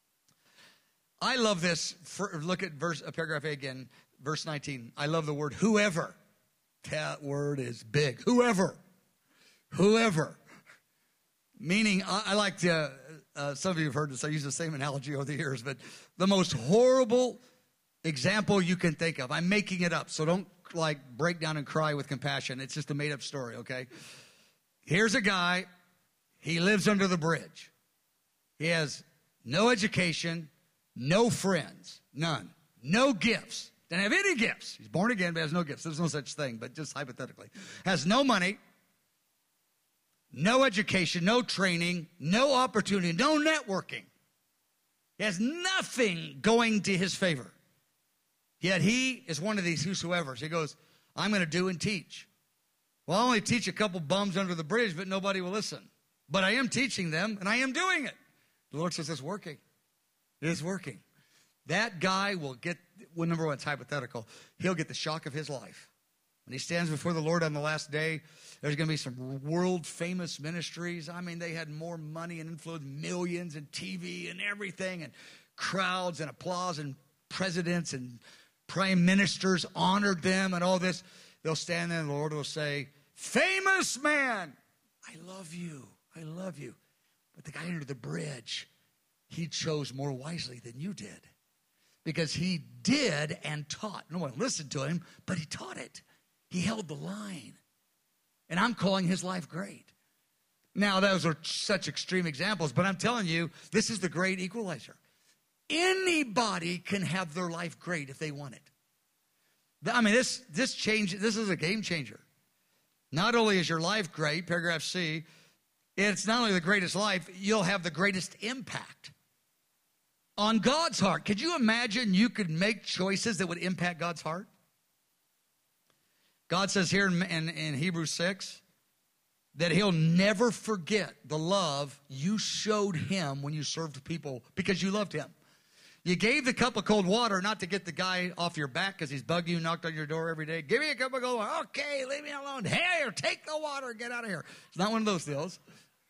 I love this. For, look at verse, uh, paragraph A again, verse nineteen. I love the word whoever. That word is big. Whoever. Whoever. Meaning, I, I like to, uh, some of you have heard this, I use the same analogy over the years, but the most horrible example you can think of. I'm making it up, so don't like break down and cry with compassion. It's just a made up story, okay? Here's a guy, he lives under the bridge. He has no education, no friends, none, no gifts, doesn't have any gifts. He's born again, but has no gifts. There's no such thing, but just hypothetically. Has no money, no education, no training, no opportunity, no networking. He has nothing going to his favor. Yet he is one of these whosoever's. He goes, I'm going to do and teach. Well, I only teach a couple bums under the bridge, but nobody will listen. But I am teaching them, and I am doing it. The Lord says it's working. It is working. That guy will get, well, number one, it's hypothetical. He'll get the shock of his life. When he stands before the Lord on the last day, there's going to be some world-famous ministries. I mean, they had more money and influence, millions and T V and everything, and crowds and applause, and presidents and prime ministers honored them and all this. They'll stand there and the Lord will say, famous man, I love you. I love you. But the guy under the bridge, he chose more wisely than you did. Because he did and taught. No one listened to him, but he taught it. He held the line. And I'm calling his life great. Now, those are such extreme examples, but I'm telling you, this is the great equalizer. Anybody can have their life great if they want it. I mean, this, this change, this is a game changer. Not only is your life great, paragraph C, it's not only the greatest life, you'll have the greatest impact on God's heart. Could you imagine you could make choices that would impact God's heart? God says here in, in, in Hebrews six that he'll never forget the love you showed him when you served people because you loved him. You gave the cup of cold water not to get the guy off your back because he's bugging you, knocked on your door every day. Give me a cup of cold water. Okay, leave me alone. Here, take the water. Get out of here. It's not one of those deals.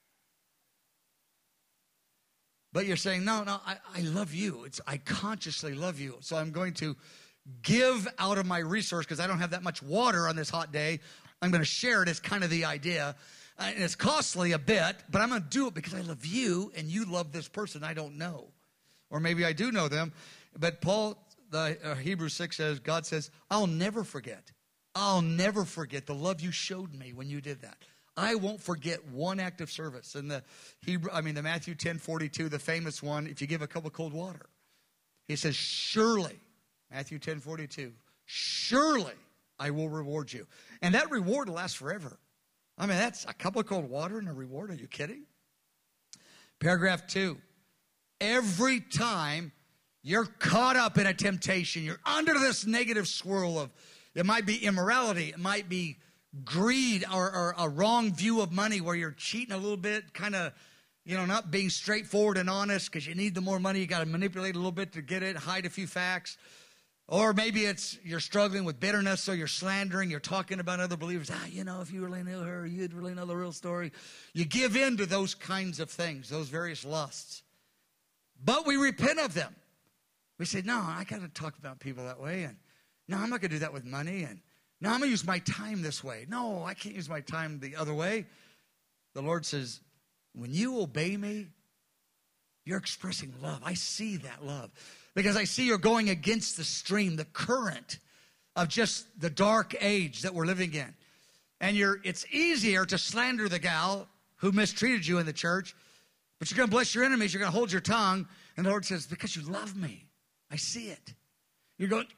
But you're saying, no, no, I, I love you. It's I consciously love you. So I'm going to give out of my resource because I don't have that much water on this hot day. I'm going to share it as kind of the idea. And it's costly a bit, but I'm going to do it because I love you and you love this person I don't know. Or maybe I do know them. But Paul, the uh, Hebrews six says, God says, I'll never forget. I'll never forget the love you showed me when you did that. I won't forget one act of service. And the Hebrew, I mean, the Matthew ten forty-two, the famous one, if you give a cup of cold water, he says, surely, Matthew ten forty-two, surely I will reward you. And that reward will last forever. I mean, that's a cup of cold water and a reward. Are you kidding? Paragraph two. Every time you're caught up in a temptation, you're under this negative swirl of, it might be immorality, it might be greed or, or a wrong view of money where you're cheating a little bit, kind of, you know, not being straightforward and honest because you need the more money, you got to manipulate a little bit to get it, hide a few facts. Or maybe it's you're struggling with bitterness, so you're slandering, you're talking about other believers. Ah, you know, if you really knew her, you'd really know the real story. You give in to those kinds of things, those various lusts. But we repent of them. We say, no, I got to talk about people that way. And no, I'm not going to do that with money. And no, I'm going to use my time this way. No, I can't use my time the other way. The Lord says, when you obey me, you're expressing love. I see that love. Because I see you're going against the stream, the current of just the dark age that we're living in. And you're it's easier to slander the gal who mistreated you in the church. But you're going to bless your enemies. You're going to hold your tongue. And the Lord says, because you love me. I see it. You're going,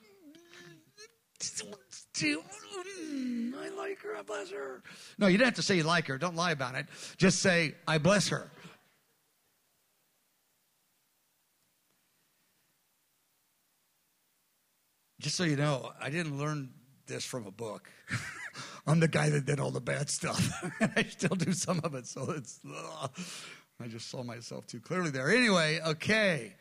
I like her. I bless her. No, you don't have to say you like her. Don't lie about it. Just say, I bless her. Just so you know, I didn't learn this from a book. I'm the guy that did all the bad stuff. And I still do some of it. So it's... Ugh. I just saw myself too clearly there. Anyway, okay.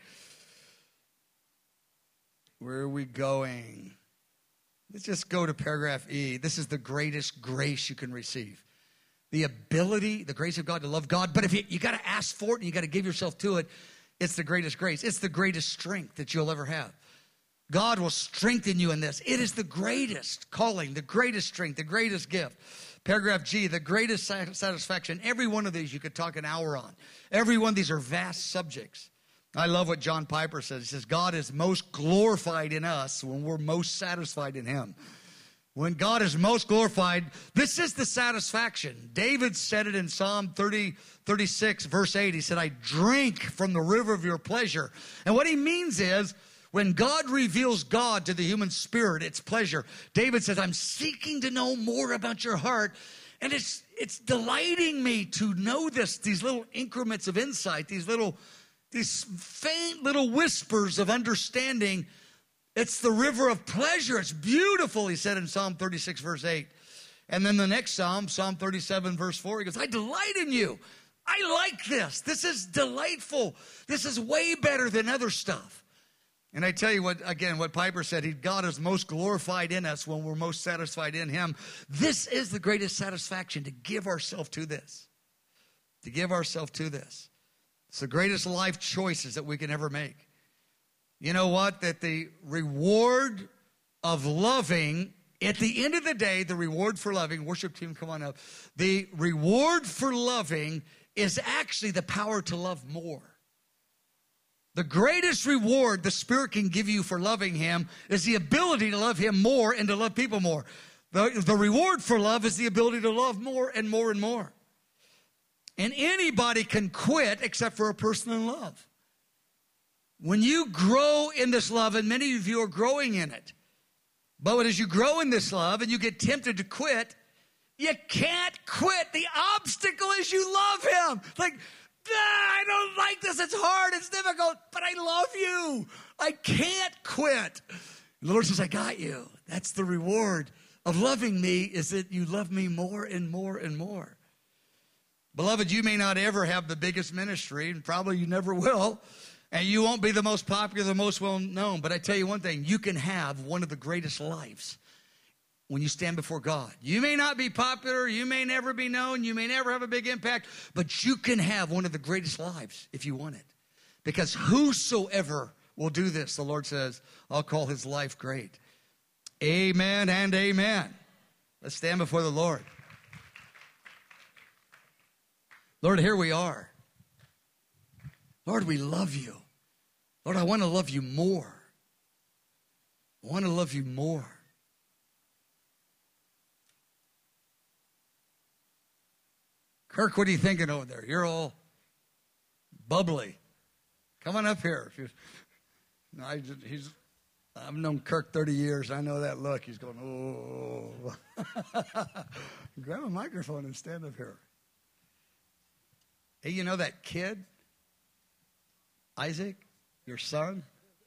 Where are we going? Let's just go to paragraph E. This is the greatest grace you can receive. The ability, the grace of God to love God. But if you, you got to ask for it and you got to give yourself to it, it's the greatest grace. It's the greatest strength that you'll ever have. God will strengthen you in this. It is the greatest calling, the greatest strength, the greatest gift. Paragraph G, the greatest satisfaction. Every one of these you could talk an hour on. Every one of these are vast subjects. I love what John Piper says. He says, God is most glorified in us when we're most satisfied in him. When God is most glorified, this is the satisfaction. David said it in Psalm thirty, thirty-six, verse eight. He said, I drink from the river of your pleasure. And what he means is, when God reveals God to the human spirit, it's pleasure. David says, I'm seeking to know more about your heart. And it's it's delighting me to know this, these little increments of insight, these little, these faint little whispers of understanding. It's the river of pleasure. It's beautiful, he said in Psalm thirty-six, verse eight. And then the next Psalm, Psalm thirty-seven, verse four, he goes, I delight in you. I like this. This is delightful. This is way better than other stuff. And I tell you what, again, what Piper said, he, God is most glorified in us when we're most satisfied in him. This is the greatest satisfaction, to give ourselves to this. To give ourselves to this. It's the greatest life choices that we can ever make. You know what? That the reward of loving, at the end of the day, the reward for loving, worship team, come on up. The reward for loving is actually the power to love more. The greatest reward the Spirit can give you for loving him is the ability to love him more and to love people more. The, the reward for love is the ability to love more and more and more. And anybody can quit except for a person in love. When you grow in this love, and many of you are growing in it, but as you grow in this love and you get tempted to quit, you can't quit. The obstacle is you love him. Like, I don't like this. It's hard. It's difficult, but I love you. I can't quit. And the Lord says, I got you. That's the reward of loving me, is that you love me more and more and more. Beloved, you may not ever have the biggest ministry, and probably you never will, and you won't be the most popular, the most well-known, but I tell you one thing, you can have one of the greatest lives when you stand before God. You may not be popular, you may never be known, you may never have a big impact, but you can have one of the greatest lives if you want it. Because whosoever will do this, the Lord says, I'll call his life great. Amen and amen. Let's stand before the Lord. Lord, here we are. Lord, we love you. Lord, I want to love you more. I want to love you more. Kirk, what are you thinking over there? You're all bubbly. Come on up here. If you, no, I, he's, I've known Kirk thirty years. I know that look. He's going, oh. Grab a microphone and stand up here. Hey, you know that kid? Isaac, your son?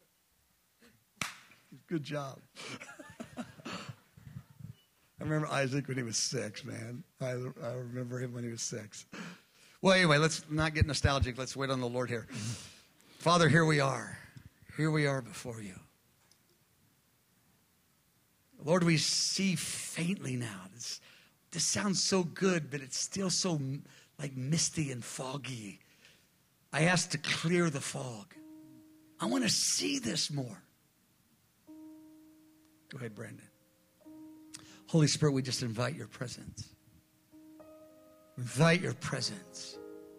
Good job. I remember Isaac when he was six, man. I, I remember him when he was six. Well, anyway, let's not get nostalgic. Let's wait on the Lord here. Father, here we are. Here we are before you. Lord, we see faintly now. This, this sounds so good, but it's still so like misty and foggy. I ask to clear the fog. I want to see this more. Go ahead, Brandon. Holy Spirit, we just invite your presence. Invite your presence.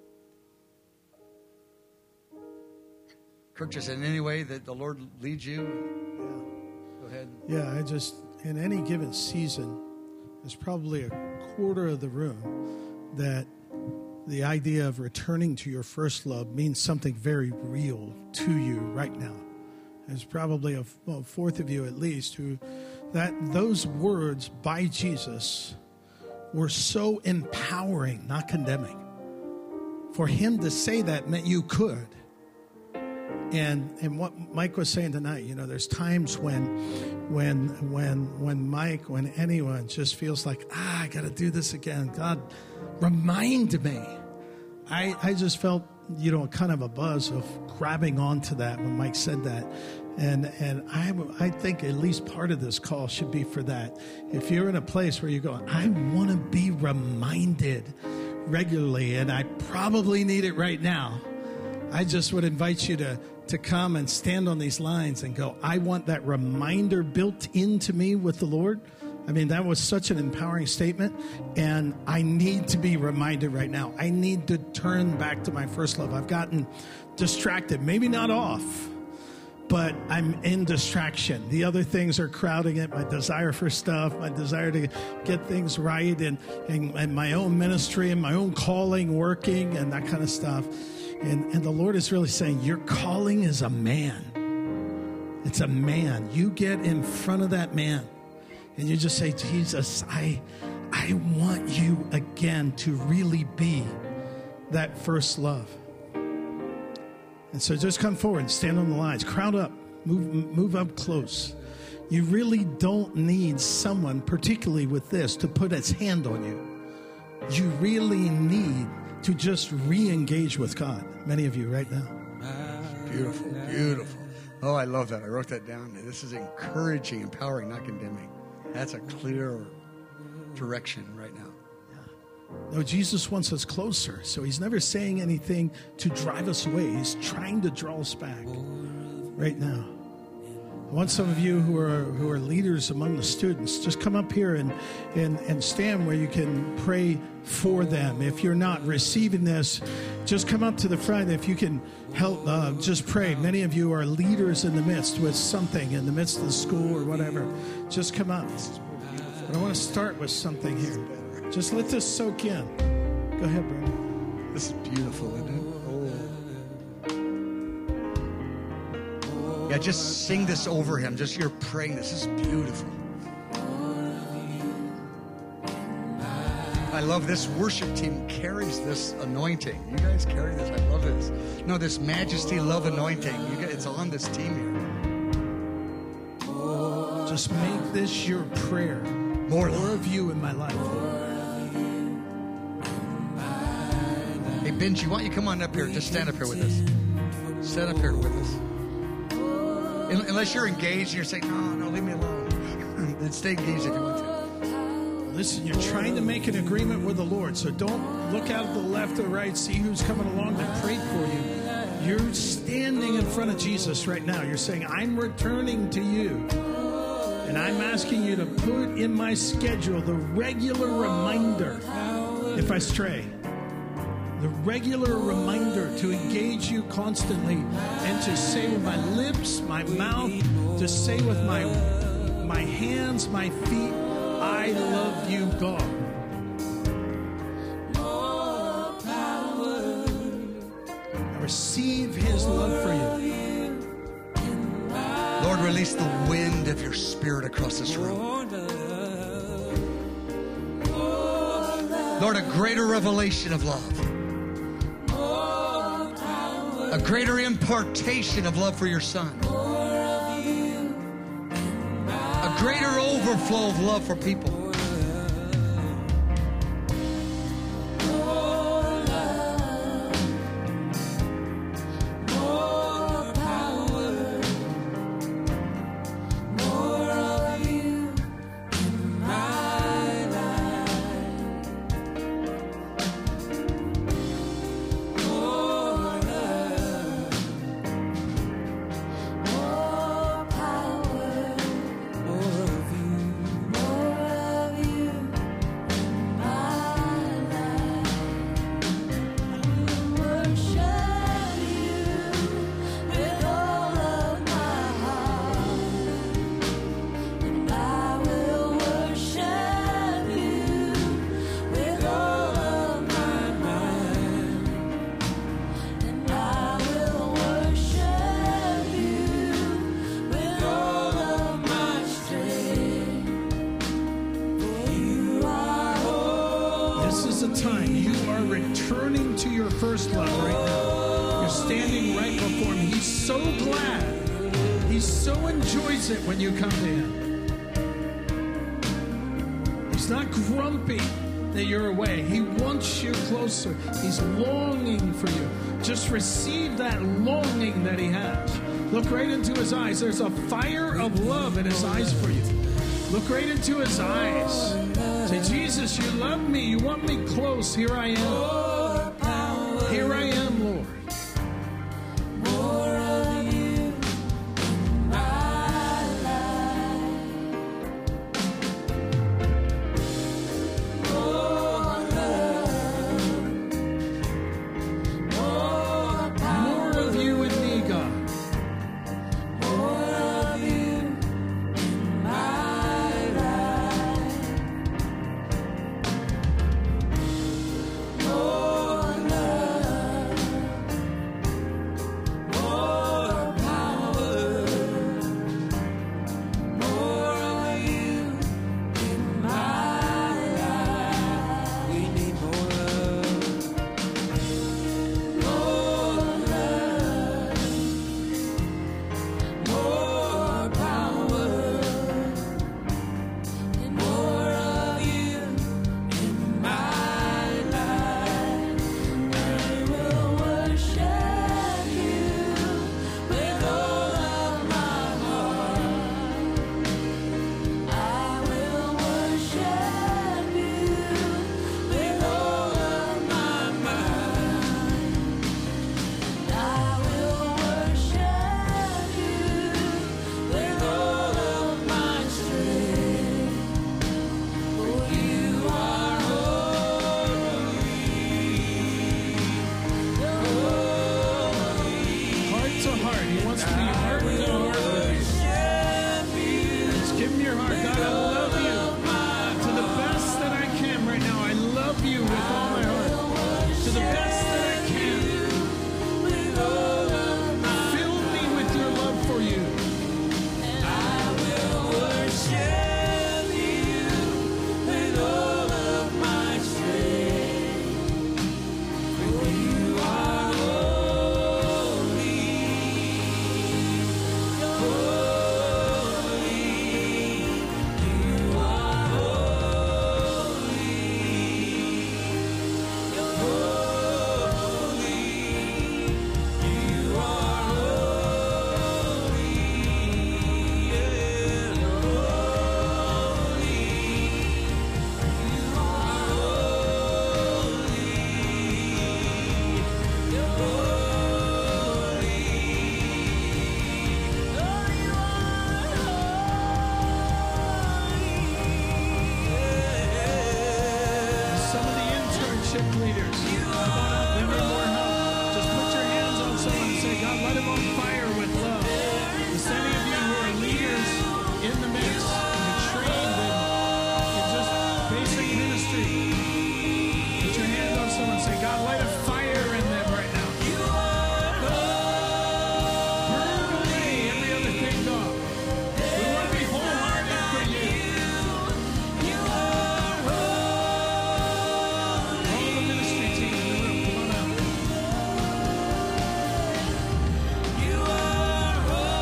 Kirk, just in any way that the Lord leads you. Yeah. Go ahead. Yeah, I just, in any given season, there's probably a quarter of the room that the idea of returning to your first love means something very real to you right now. There's probably a, well, a fourth of you at least who, that those words by Jesus were so empowering, not condemning. For him to say that meant you could. And and what Mike was saying tonight, you know, there's times when when when when Mike, when anyone just feels like, ah, I gotta do this again. God, remind me. I I just felt, you know, kind of a buzz of grabbing onto that when Mike said that. And and I, I think at least part of this call should be for that. If you're in a place where you go, I want to be reminded regularly, and I probably need it right now, I just would invite you to, to come and stand on these lines and go, I want that reminder built into me with the Lord. I mean, that was such an empowering statement, and I need to be reminded right now. I need to turn back to my first love. I've gotten distracted, maybe not off, but I'm in distraction. The other things are crowding it, my desire for stuff, my desire to get things right, and, and, and my own ministry and my own calling working and that kind of stuff. And, and the Lord is really saying, your calling is a man. It's a man. You get in front of that man and you just say, Jesus, I, I want you again to really be that first love. And so just come forward and stand on the lines. Crowd up. Move, move up close. You really don't need someone, particularly with this, to put its hand on you. You really need to just re-engage with God. Many of you right now. Beautiful, beautiful. Oh, I love that. I wrote that down. This is encouraging, empowering, not condemning. That's a clear direction right now. No, Jesus wants us closer, so he's never saying anything to drive us away. He's trying to draw us back right now. I want some of you who are who are leaders among the students, just come up here and, and, and stand where you can pray for them. If you're not receiving this, just come up to the front. If you can help, uh, just pray. Many of you are leaders in the midst with something, in the midst of the school or whatever. Just come up. But I want to start with something here. Just let this soak in. Go ahead, Brandon. This is beautiful, isn't it? Oh. Yeah, just sing this over him. Just you're praying. This is beautiful. I love this worship team carries this anointing. You guys carry this. I love this. No, this majesty, love anointing. You guys, it's on this team here. Just make this your prayer. More, More of you in my life. Hey, Benji, why don't you come on up here? Just stand up here with us. Stand up here with us. Unless you're engaged and you're saying, no, no, leave me alone. Then stay engaged if you want to. Listen, you're trying to make an agreement with the Lord, so don't look out to the left or right, see who's coming along to pray for you. You're standing in front of Jesus right now. You're saying, I'm returning to you. And I'm asking you to put in my schedule the regular reminder if I stray. The regular reminder to engage you constantly and to say with my lips, my mouth, to say with my, my hands, my feet, I love you, God. I receive his love for you. Lord, release the wind of your spirit across this room. Lord, a greater revelation of love. A greater impartation of love for your son. A greater overflow of love for people. When you come to him, he's not grumpy that you're away. He wants you closer. He's longing for you. Just receive that longing that he has. Look right into his eyes. There's a fire of love in his eyes for you. Look right into his eyes. Say, Jesus, you love me. You want me close. Here I am. Here I am, Lord. just be heart to heart with you. Just give him your heart. God, I love you to the best that I can right now. I love you with all my heart. To the best that I can. Fill me with your love for you. I will worship you with all of my strength. For you are holy, holy. You are holy, you're holy. You are holy, yeah, you're holy. You are holy, you're holy. Oh, you are holy. Some of the internship leaders, come on up, they need more help. Just put your hands on someone and say, God, light them on fire with love. There's any of you who are leaders in the mix and trained in, in just basic ministry, put your hands on someone and say, God, light a fire in them right now. Burn away every other thing, God. We want to be wholehearted for you. All the ministry team in the room, come on out. You are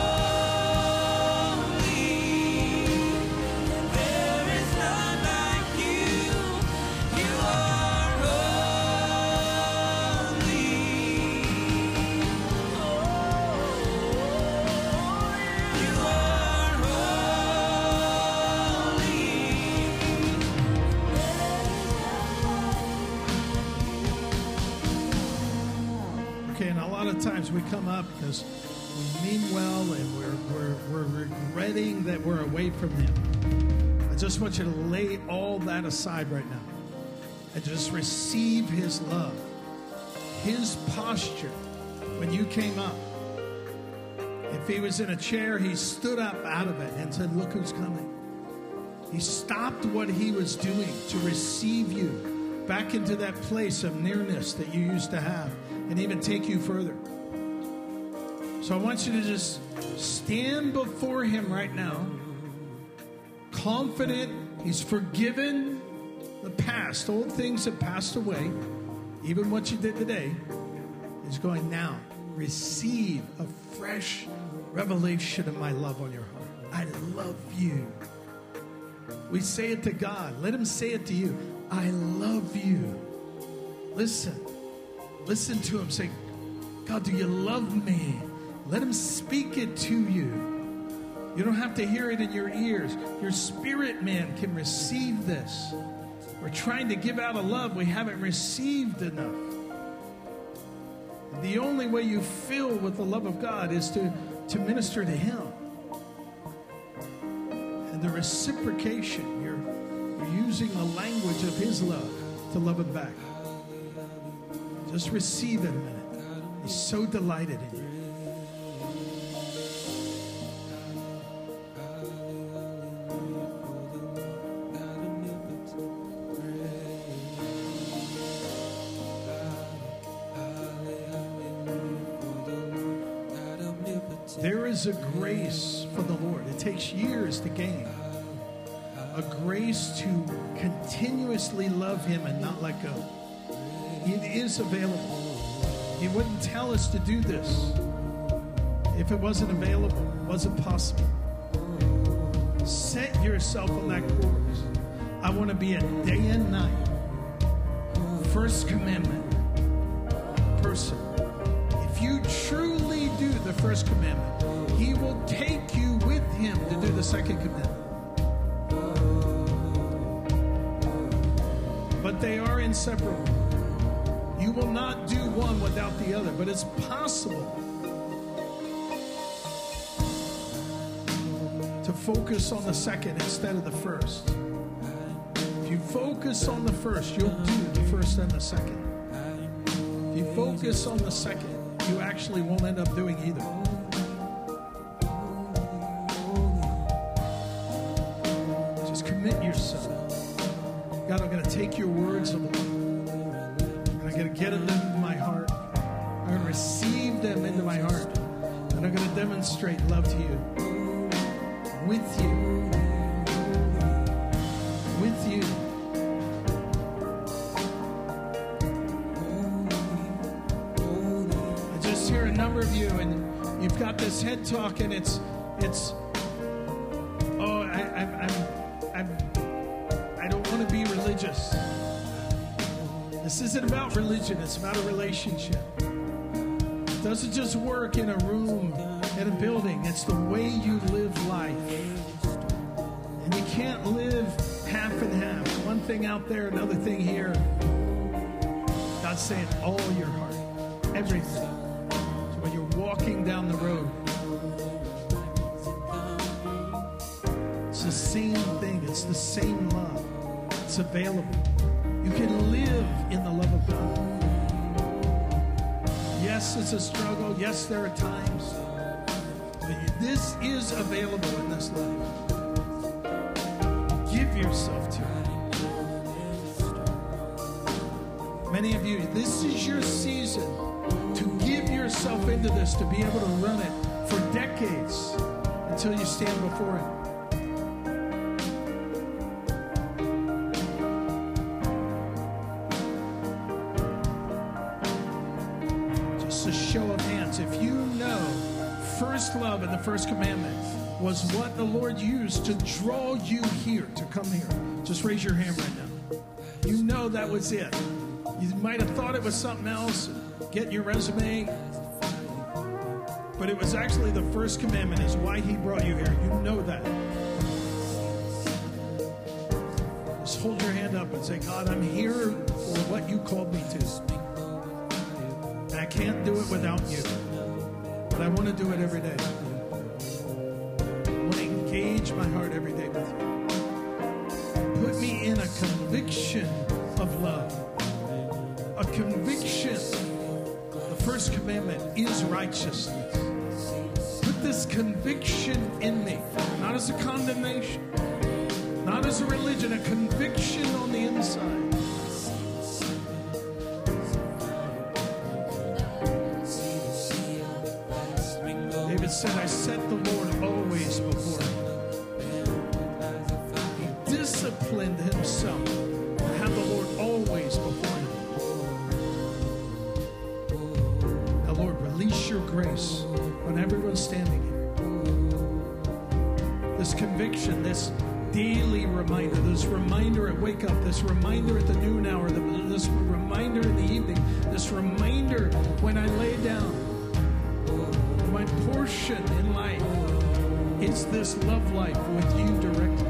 holy, and there is none like you. You are holy. You are Okay, and a lot of times we come up because we mean well and we're, we're, we're regretting that we're away from Him. I just want you to lay all that aside right now and just receive His love, His posture when you came up. If He was in a chair, He stood up out of it and said, look who's coming. He stopped what He was doing to receive you back into that place of nearness that you used to have and even take you further. So I want you to just stand before Him right now, confident He's forgiven the past, old things have passed away, even what you did today. He's going, now receive a fresh revelation of my love on your heart. I love you. We say it to God. Let Him say it to you. I love you. Listen. Listen to Him. Say, God, do you love me? Let Him speak it to you. You don't have to hear it in your ears. Your spirit man can receive this. We're trying to give out a love we haven't received enough. The only way you fill with the love of God is to, to minister to Him. And the reciprocation, you're, you're using the language of His love to love Him back. Just receive it a minute. He's so delighted in you. There is a grace for the Lord. It takes years to gain. A grace to continuously love Him and not let go. It is available. He wouldn't tell us to do this if it wasn't available, wasn't possible. Set yourself on that course. I want to be a day and night first commandment person. If you truly do the first commandment, He will take you with Him to do the second commandment. But they are inseparable. You will not do one without the other, but it's possible to focus on the second instead of the first. If you focus on the first, you'll do the first and the second. If you focus on the second, you actually won't end up doing either. commit yourself. God, I'm going to take your words, Lord, and I'm going to get them into my heart. I'm going to receive them into my heart, and I'm going to demonstrate love to you, with you, with you. I just hear a number of you, and you've got this head talk, and it's, it's. Oh, I, I'm, I'm, I'm. I don't want to be religious. This isn't about religion. It's about a relationship. It doesn't just work in a room, in a building. It's the way you live life. And you can't live half and half. One thing out there, another thing here. God's saying all your heart, everything. So when you're walking down the road, it's the same thing. It's the same love. It's available. You can live in the love of God. Yes, it's a struggle. Yes, there are times. But this is available in this life. Give yourself to it. Many of you, this is your season to give yourself into this, to be able to run it for decades until you stand before Him. Show of hands. If you know first love and the first commandment was what the Lord used to draw you here, to come here, just raise your hand right now. You know that was it. You might have thought it was something else, get your resume, but it was actually the first commandment is why He brought you here. You know that. Just hold your hand up and say, God, I'm here for what you called me to. I can't do it without you, but I want to do it every day. I want to engage my heart every day with you. Put me in a conviction of love, a conviction. The first commandment is righteousness. Put this conviction in me, not as a condemnation, not as a religion, a conviction on the inside. Said, I set the Lord always before me. He disciplined himself to have the Lord always before him. Now, Lord, release your grace on everyone standing here. This conviction, this daily reminder, this reminder at wake up, this reminder at the noon hour, this reminder in the evening, this reminder when I lay down. My portion in life is this love life with you directly.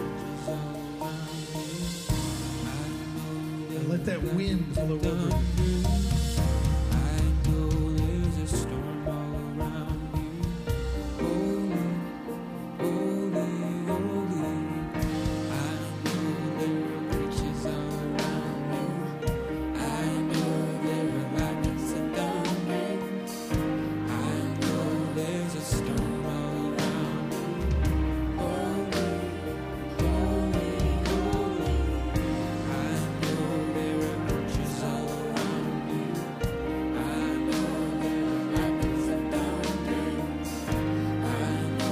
And let that wind blow over you.